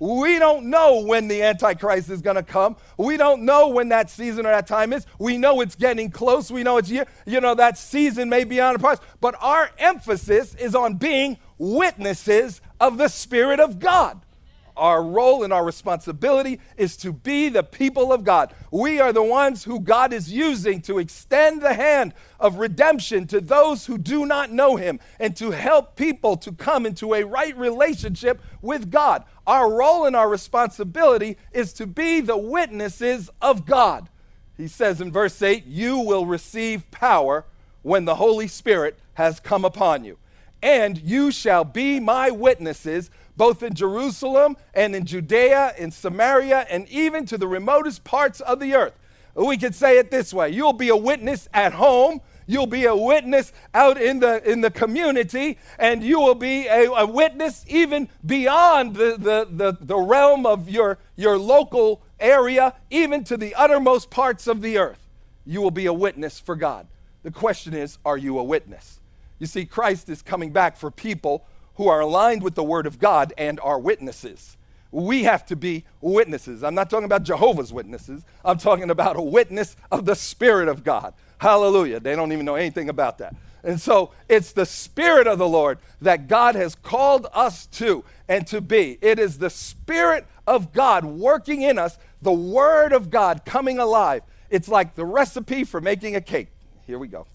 We don't know when the Antichrist is going to come. We don't know when that season or that time is. We know it's getting close. We know it's, you know, that season may be on the price. But our emphasis is on being witnesses of the Spirit of God. Our role and our responsibility is to be the people of God. We are the ones who God is using to extend the hand of redemption to those who do not know him and to help people to come into a right relationship with God. Our role and our responsibility is to be the witnesses of God. He says in verse eight, you will receive power when the Holy Spirit has come upon you. And you shall be my witnesses, both in Jerusalem and in Judea, in Samaria, and even to the remotest parts of the earth. We could say it this way. You'll be a witness at home. You'll be a witness out in the in the community, and you will be a, a witness even beyond the, the, the, the realm of your, your local area, even to the uttermost parts of the earth. You will be a witness for God. The question is, are you a witness? You see, Christ is coming back for people who are aligned with the Word of God and are witnesses. We have to be witnesses. I'm not talking about Jehovah's Witnesses. I'm talking about a witness of the Spirit of God. Hallelujah. They don't even know anything about that. And so it's the Spirit of the Lord that God has called us to and to be. It is the Spirit of God working in us, the Word of God coming alive. It's like the recipe for making a cake. Here we go.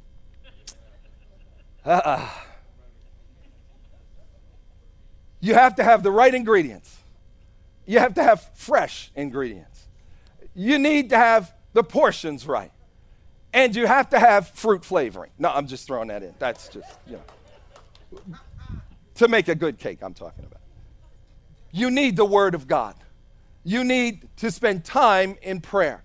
Uh-uh. You have to have the right ingredients. You have to have fresh ingredients. You need to have the portions right. And you have to have fruit flavoring. No, I'm just throwing that in. That's just, you know, to make a good cake I'm talking about. You need the Word of God. You need to spend time in prayer.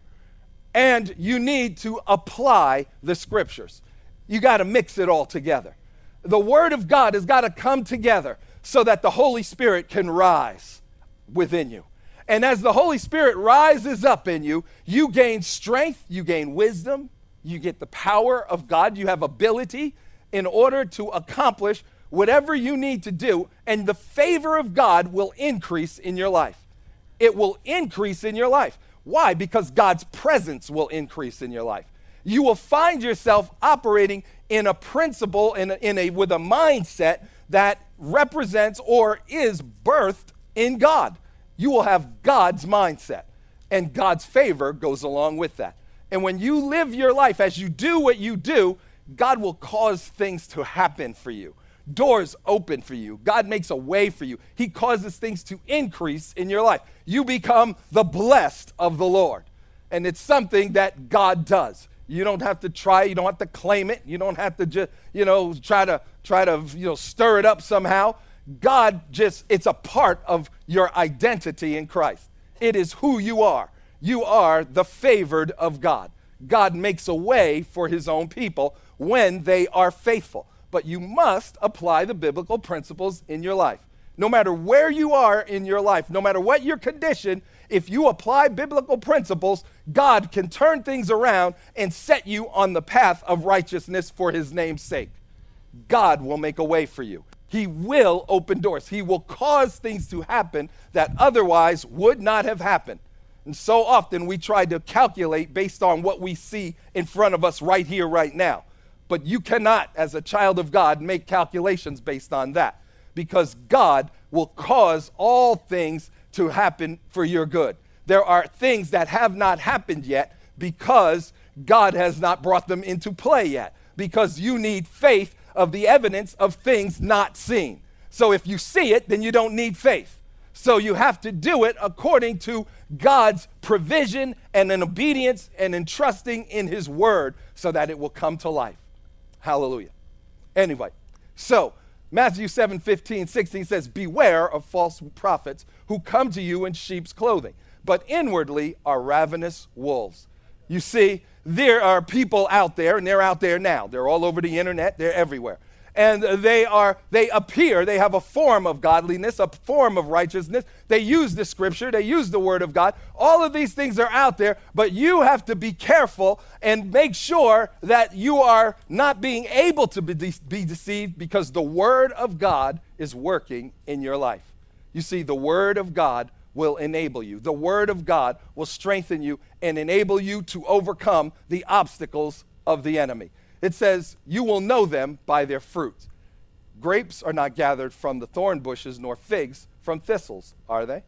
And you need to apply the Scriptures. You got to mix it all together. The Word of God has got to come together so that the Holy Spirit can rise within you. And as the Holy Spirit rises up in you, you gain strength, you gain wisdom, you get the power of God, you have ability in order to accomplish whatever you need to do, and the favor of God will increase in your life. It will increase in your life. Why? Because God's presence will increase in your life. You will find yourself operating in a principle, in a, in a, with a mindset that represents or is birthed in God. You will have God's mindset, and God's favor goes along with that. And when you live your life as you do what you do, God will cause things to happen for you. Doors open for you. God makes a way for you. He causes things to increase in your life. You become the blessed of the Lord. And it's something that God does. You don't have to try. You don't have to claim it. You don't have to just, you know, try to, try to, you know, stir it up somehow. God just, it's a part of your identity in Christ. It is who you are. You are the favored of God. God makes a way for his own people when they are faithful. But you must apply the biblical principles in your life. No matter where you are in your life, no matter what your condition, if you apply biblical principles, God can turn things around and set you on the path of righteousness for his name's sake. God will make a way for you. He will open doors. He will cause things to happen that otherwise would not have happened. And so often we try to calculate based on what we see in front of us right here, right now. But you cannot, as a child of God, make calculations based on that, because God will cause all things to happen for your good. There are things that have not happened yet because God has not brought them into play yet, because you need faith of the evidence of things not seen. So if you see it, then you don't need faith. So you have to do it according to God's provision and in obedience and in trusting in his word so that it will come to life. Hallelujah. Anyway, so Matthew seven, fifteen, sixteen says, beware of false prophets who come to you in sheep's clothing, but inwardly are ravenous wolves. You see, there are people out there, and they're out there now. They're all over the internet. They're everywhere. And they are, they appear, they have a form of godliness, a form of righteousness. They use the scripture, they use the word of God. All of these things are out there, but you have to be careful and make sure that you are not being able to be, de- be deceived, because the word of God is working in your life. You see, the word of God will enable you. The Word of God will strengthen you and enable you to overcome the obstacles of the enemy. It says, you will know them by their fruits. Grapes are not gathered from the thorn bushes, nor figs from thistles, are they?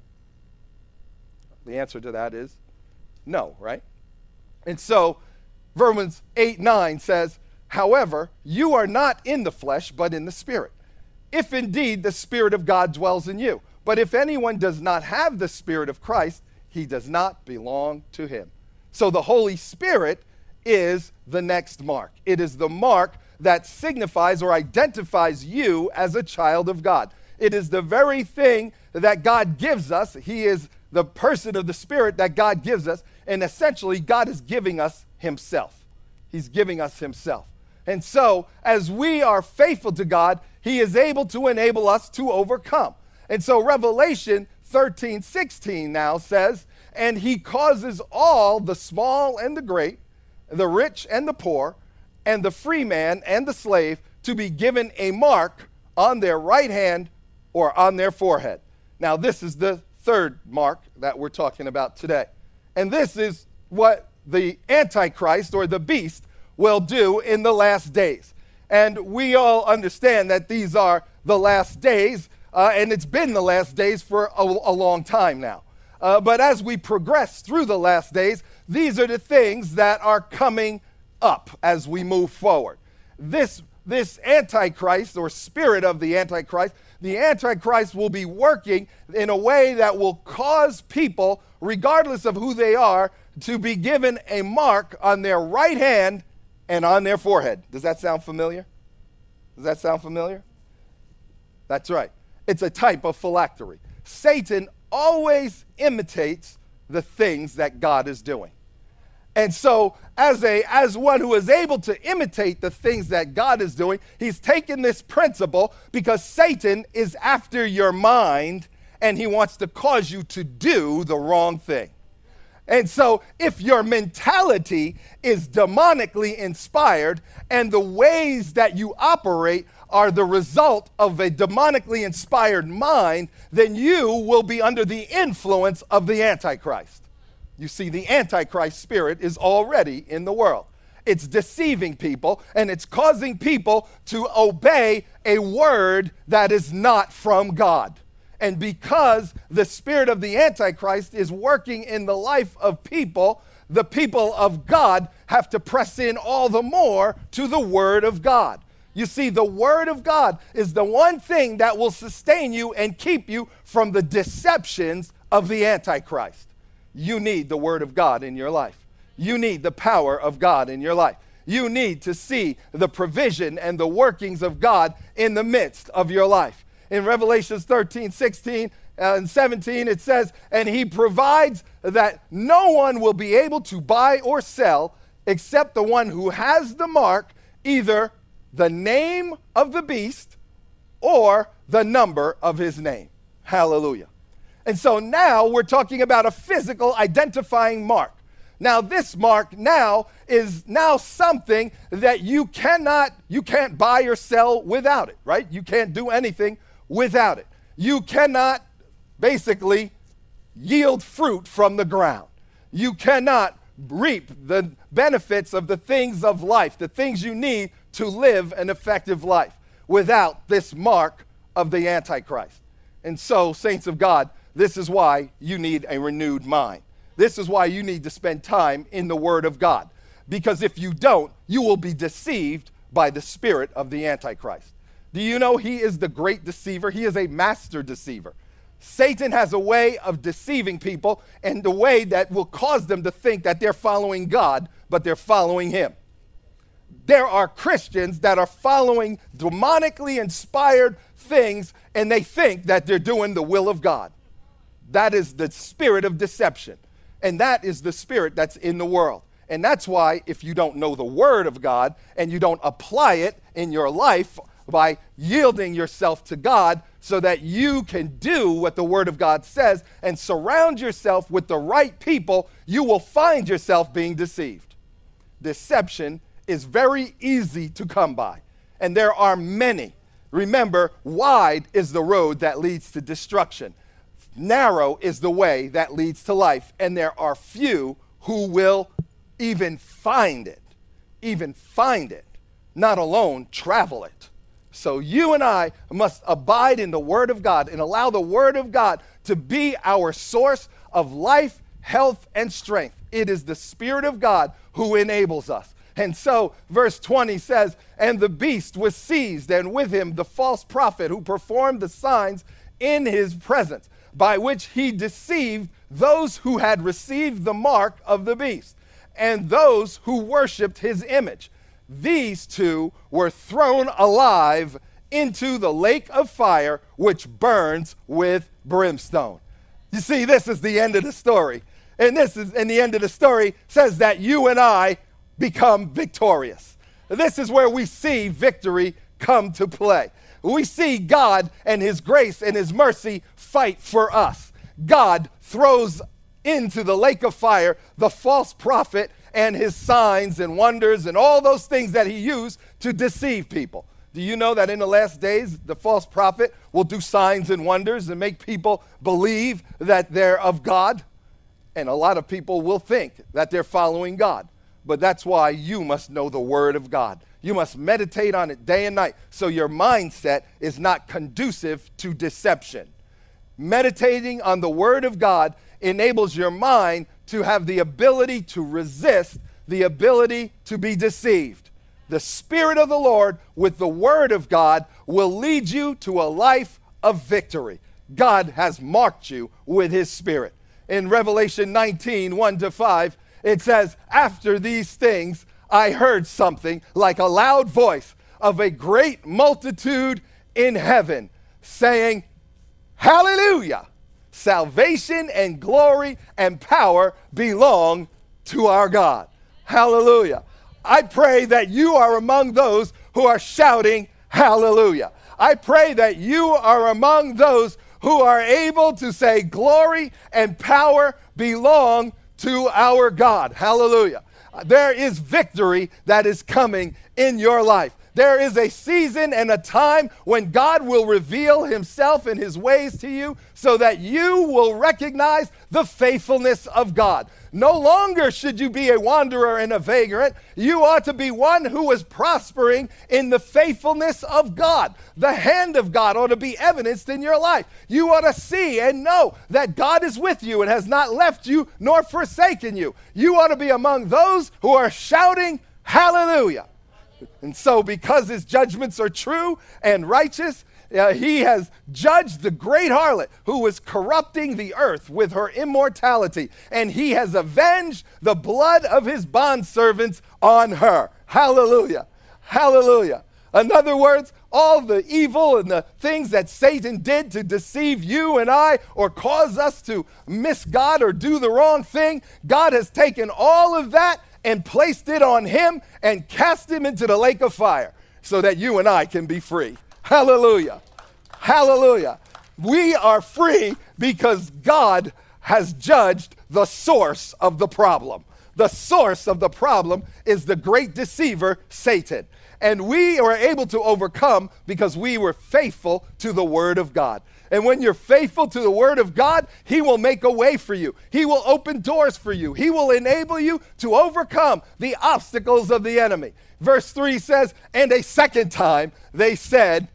The answer to that is no, right? And so, Romans eight nine says, however, you are not in the flesh, but in the Spirit, if indeed the Spirit of God dwells in you. But if anyone does not have the Spirit of Christ, he does not belong to him. So the Holy Spirit is the next mark. It is the mark that signifies or identifies you as a child of God. It is the very thing that God gives us. He is the person of the Spirit that God gives us. And essentially, God is giving us himself. He's giving us himself. And so, as we are faithful to God, he is able to enable us to overcome. And so, Revelation thirteen sixteen now says, and he causes all, the small and the great, the rich and the poor, and the free man and the slave, to be given a mark on their right hand or on their forehead. Now, this is the third mark that we're talking about today. And this is what the Antichrist or the beast will do in the last days. And we all understand that these are the last days, uh, and it's been the last days for a, a long time now. Uh, but as we progress through the last days, these are the things that are coming up as we move forward. This, this Antichrist or spirit of the Antichrist, the Antichrist will be working in a way that will cause people, regardless of who they are, to be given a mark on their right hand and on their forehead. Does that sound familiar? Does that sound familiar? That's right. It's a type of phylactery. Satan always imitates the things that God is doing. And so, as a as one who is able to imitate the things that God is doing, he's taken this principle because Satan is after your mind and he wants to cause you to do the wrong thing. And so, if your mentality is demonically inspired and the ways that you operate are the result of a demonically inspired mind, then you will be under the influence of the Antichrist. You see, the Antichrist spirit is already in the world. It's deceiving people, and it's causing people to obey a word that is not from God. And because the spirit of the Antichrist is working in the life of people, the people of God have to press in all the more to the word of God. You see, the word of God is the one thing that will sustain you and keep you from the deceptions of the Antichrist. You need the word of God in your life. You need the power of God in your life. You need to see the provision and the workings of God in the midst of your life. In Revelation thirteen, sixteen, and seventeen, it says, and he provides that no one will be able to buy or sell except the one who has the mark, either the name of the beast or the number of his name. Hallelujah. And so now we're talking about a physical identifying mark. Now this mark now is now something that you cannot, you can't buy or sell without it, right? You can't do anything without it. You cannot basically yield fruit from the ground. You cannot reap the benefits of the things of life, the things you need to live an effective life without this mark of the Antichrist. And so, saints of God, this is why you need a renewed mind. This is why you need to spend time in the Word of God. Because if you don't, you will be deceived by the spirit of the Antichrist. Do you know he is the great deceiver? He is a master deceiver. Satan has a way of deceiving people, and the way that will cause them to think that they're following God, but they're following him. There are Christians that are following demonically inspired things, and they think that they're doing the will of God. That is the spirit of deception. And that is the spirit that's in the world. And that's why if you don't know the word of God and you don't apply it in your life by yielding yourself to God so that you can do what the word of God says and surround yourself with the right people, you will find yourself being deceived. Deception is very easy to come by. And there are many. Remember, wide is the road that leads to destruction. narrow is the way that leads to life, and there are few who will even find it, even find it, not alone travel it. So you and I must abide in the Word of God and allow the Word of God to be our source of life, health, and strength. It is the Spirit of God who enables us. And so verse twenty says, and the beast was seized, and with him the false prophet who performed the signs in his presence, by which he deceived those who had received the mark of the beast, and those who worshipped his image. These two were thrown alive into the lake of fire, which burns with brimstone. You see, this is the end of the story. And this is, and the end of the story says that you and I become victorious. This is where we see victory come to play. We see God and his grace and his mercy fight for us. God throws into the lake of fire the false prophet and his signs and wonders and all those things that he used to deceive people. Do you know that in the last days, the false prophet will do signs and wonders and make people believe that they're of God? And a lot of people will think that they're following God. But that's why you must know the Word of God. You must meditate on it day and night so your mindset is not conducive to deception. Meditating on the Word of God enables your mind to have the ability to resist, the ability to be deceived. The Spirit of the Lord with the Word of God will lead you to a life of victory. God has marked you with his Spirit. In Revelation nineteen, one to five, it says, after these things, I heard something like a loud voice of a great multitude in heaven saying, hallelujah! Salvation and glory and power belong to our God. Hallelujah. I pray that you are among those who are shouting hallelujah. I pray that you are among those who are able to say glory and power belong to our God. Hallelujah. There is victory that is coming in your life. There is a season and a time when God will reveal himself and his ways to you so that you will recognize the faithfulness of God. No longer should you be a wanderer and a vagrant. You ought to be one who is prospering in the faithfulness of God. The hand of God ought to be evidenced in your life. You ought to see and know that God is with you and has not left you nor forsaken you. You ought to be among those who are shouting hallelujah. And so because his judgments are true and righteous, uh, he has judged the great harlot who was corrupting the earth with her immortality, and he has avenged the blood of his bondservants on her. Hallelujah. Hallelujah. In other words, all the evil and the things that Satan did to deceive you and I or cause us to miss God or do the wrong thing, God has taken all of that and placed it on him and cast him into the lake of fire so that you and I can be free. Hallelujah. Hallelujah. We are free because God has judged the source of the problem. The source of the problem is the great deceiver, Satan. And we are able to overcome because we were faithful to the Word of God. And when you're faithful to the Word of God, he will make a way for you. He will open doors for you. He will enable you to overcome the obstacles of the enemy. Verse three says, and a second time they said,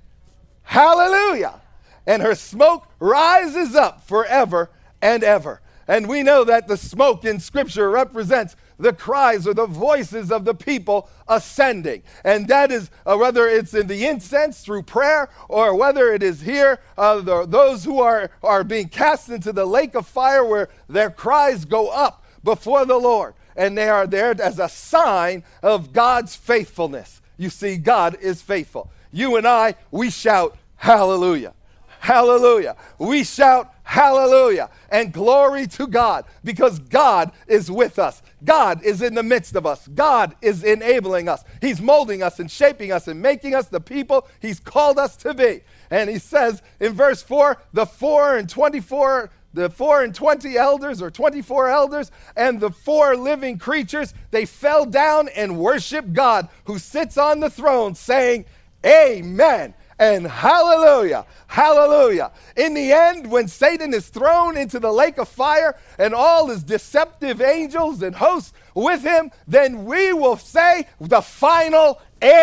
hallelujah. And her smoke rises up forever and ever. And we know that the smoke in Scripture represents the cries or the voices of the people ascending. And that is, uh, whether it's in the incense through prayer or whether it is here, uh, the, those who are, are being cast into the lake of fire where their cries go up before the Lord. And they are there as a sign of God's faithfulness. You see, God is faithful. You and I, we shout hallelujah. Hallelujah. We shout hallelujah and glory to God because God is with us. God is in the midst of us. God is enabling us. He's molding us and shaping us and making us the people he's called us to be. And he says in verse four, the four and twenty-four, the four and twenty elders or twenty-four elders and the four living creatures, they fell down and worshiped God who sits on the throne saying, amen. And hallelujah, hallelujah. In the end, when Satan is thrown into the lake of fire and all his deceptive angels and hosts with him, then we will say the final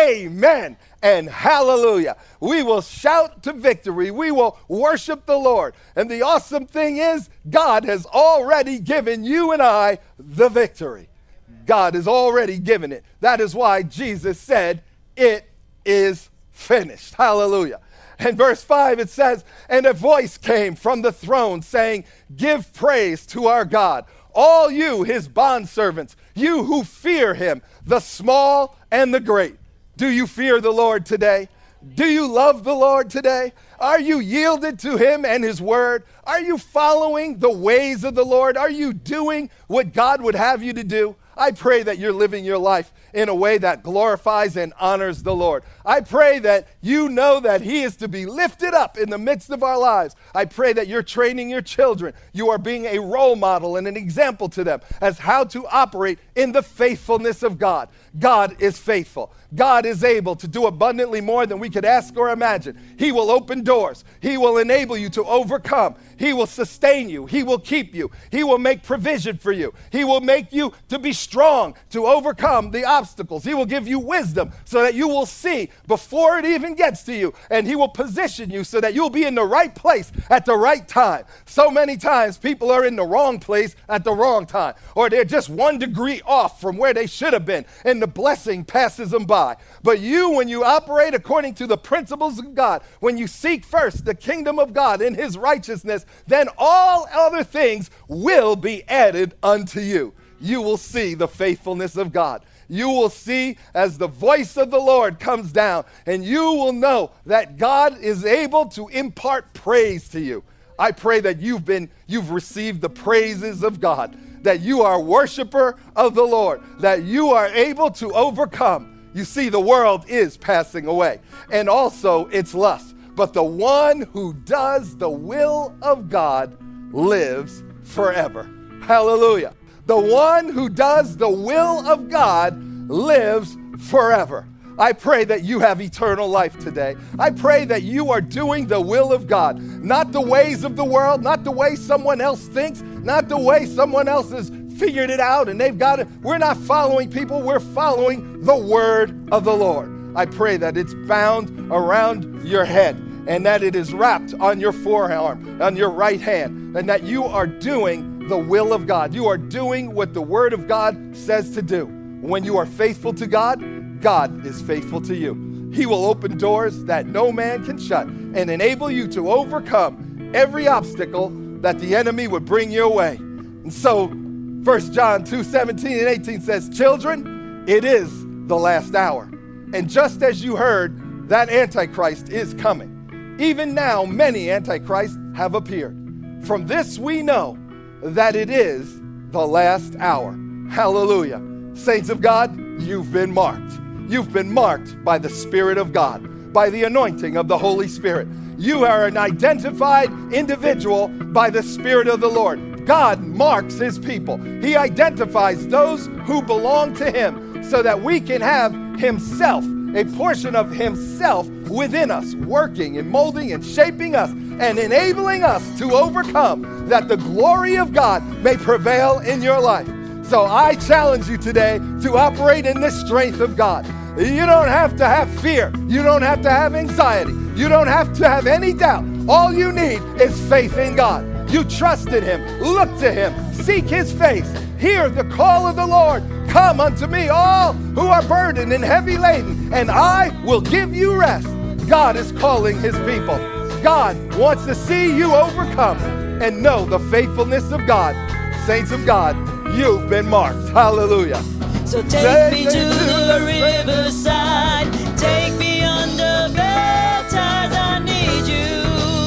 amen and hallelujah. We will shout to victory. We will worship the Lord. And the awesome thing is, God has already given you and I the victory. God has already given it. That is why Jesus said, it is finished. Hallelujah. And verse five, it says, and a voice came from the throne saying, give praise to our God, all you, his bondservants, you who fear him, the small and the great. Do you fear the Lord today? Do you love the Lord today? Are you yielded to him and his word? Are you following the ways of the Lord? Are you doing what God would have you to do? I pray that you're living your life in a way that glorifies and honors the Lord. I pray that you know that he is to be lifted up in the midst of our lives. I pray that you're training your children. You are being a role model and an example to them as how to operate in the faithfulness of God. God is faithful. God is able to do abundantly more than we could ask or imagine. He will open doors. He will enable you to overcome. He will sustain you. He will keep you. He will make provision for you. He will make you to be strong to overcome the obstacles. He will give you wisdom so that you will see before it even gets to you. And he will position you so that you'll be in the right place at the right time. So many times people are in the wrong place at the wrong time, or they're just one degree off from where they should have been, and the blessing passes them by. But you, when you operate according to the principles of God, when you seek first the kingdom of God and his righteousness, then all other things will be added unto you. You will see the faithfulness of God. You will see as the voice of the Lord comes down, and you will know that God is able to impart praise to you. I pray that you've been, you've received the praises of God, that you are a worshiper of the Lord, that you are able to overcome. You see, the world is passing away, and also its lust. But the one who does the will of God lives forever. Hallelujah. The one who does the will of God lives forever. I pray that you have eternal life today. I pray that you are doing the will of God, not the ways of the world, not the way someone else thinks, not the way someone else has figured it out and they've got it. We're not following people. We're following the word of the Lord. I pray that it's bound around your head and that it is wrapped on your forearm, on your right hand, and that you are doing the will of God. You are doing what the word of God says to do. When you are faithful to God, God is faithful to you. He will open doors that no man can shut and enable you to overcome every obstacle that the enemy would bring your way. And so First John two seventeen and eighteen says, children, it is the last hour. And just as you heard, that Antichrist is coming. Even now, many Antichrists have appeared. From this we know that it is the last hour. Hallelujah. Saints of God, you've been marked. You've been marked by the Spirit of God, by the anointing of the Holy Spirit. You are an identified individual by the Spirit of the Lord. God marks his people. He identifies those who belong to him so that we can have himself, a portion of himself within us, working and molding and shaping us and enabling us to overcome, that the glory of God may prevail in your life. So I challenge you today to operate in the strength of God. You don't have to have fear. You don't have to have anxiety. You don't have to have any doubt. All you need is faith in God. You trust in him. Look to him. Seek his face. Hear the call of the Lord. Come unto me, all who are burdened and heavy laden, and I will give you rest. God is calling his people. God wants to see you overcome and know the faithfulness of God. Saints of God, you've been marked. Hallelujah. So take me to the riverside, take me under baptize, I need you,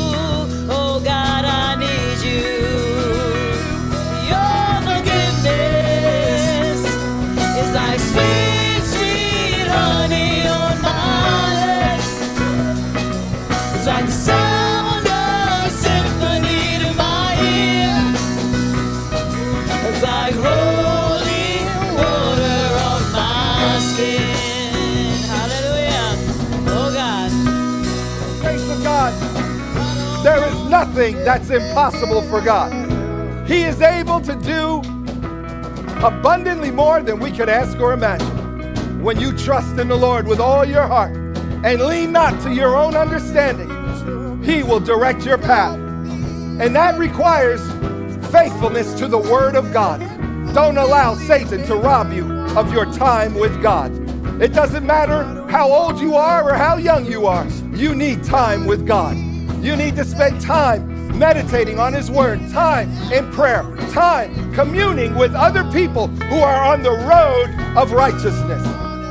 oh God, I need you. Your forgiveness is like sweet, sweet honey on my lips. It's like the sound of a symphony to my ear. It's like holy water on my skin. Hallelujah. nothing that's impossible for God. He is able to do abundantly more than we could ask or imagine. When you trust in the Lord with all your heart and lean not to your own understanding, He will direct your path. And that requires faithfulness to the Word of God. Don't allow Satan to rob you of your time with God. It doesn't matter how old you are or how young you are. You need time with God. You need to spend time meditating on His Word, time in prayer, time communing with other people who are on the road of righteousness.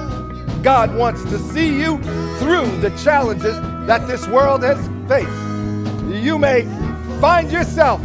God wants to see you through the challenges that this world has faced. You may find yourself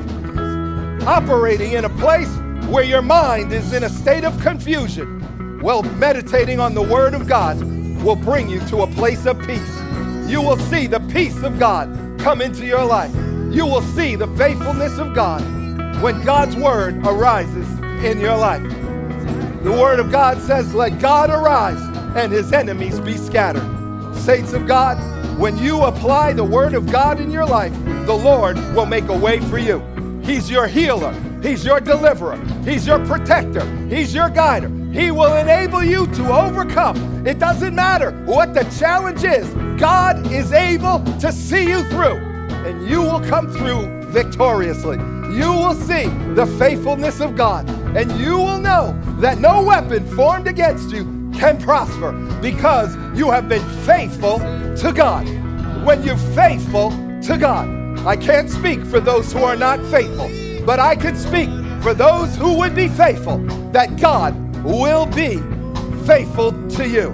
operating in a place where your mind is in a state of confusion. Well, meditating on the Word of God will bring you to a place of peace. You will see the peace of God come into your life. You will see the faithfulness of God when God's Word arises in your life. The Word of God says, let God arise and His enemies be scattered. Saints of God, when you apply the Word of God in your life, the Lord will make a way for you. He's your healer. He's your deliverer. He's your protector. He's your guider. He will enable you to overcome. It doesn't matter what the challenge is. God is able to see you through, and you will come through victoriously. You will see the faithfulness of God, and you will know that no weapon formed against you can prosper because you have been faithful to God. When you're faithful to God, I can't speak for those who are not faithful, but I can speak for those who would be faithful, that God will be faithful to you.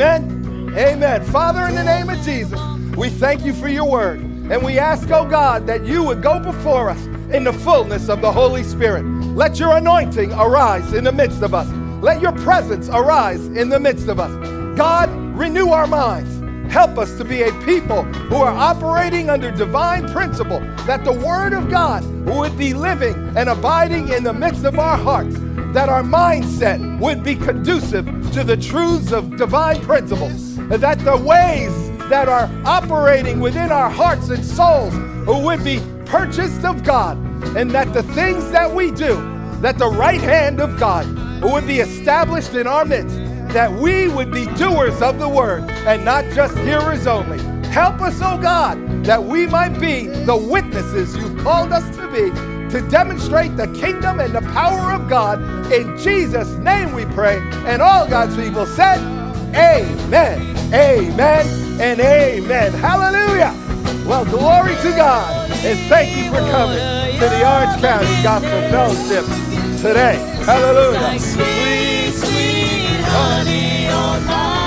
Amen? Amen. Father, in the name of Jesus, we thank you for your word, and we ask, oh God, that you would go before us in the fullness of the Holy Spirit. Let your anointing arise in the midst of us. Let your presence arise in the midst of us. God, renew our minds. Help us to be a people who are operating under divine principle, that the Word of God would be living and abiding in the midst of our hearts, that our mindset would be conducive to the truths of divine principles, that the ways that are operating within our hearts and souls would be purchased of God, and that the things that we do, that the right hand of God would be established in our midst, that we would be doers of the word and not just hearers only. Help us, oh God, that we might be the witnesses you've called us to be, to demonstrate the kingdom and the power of God. In Jesus' name we pray. And all God's people said, amen, amen, and amen. Hallelujah. Well, glory to God. And thank you for coming to the Orange County Gospel Fellowship today. Hallelujah. Like sweet, sweet honey on my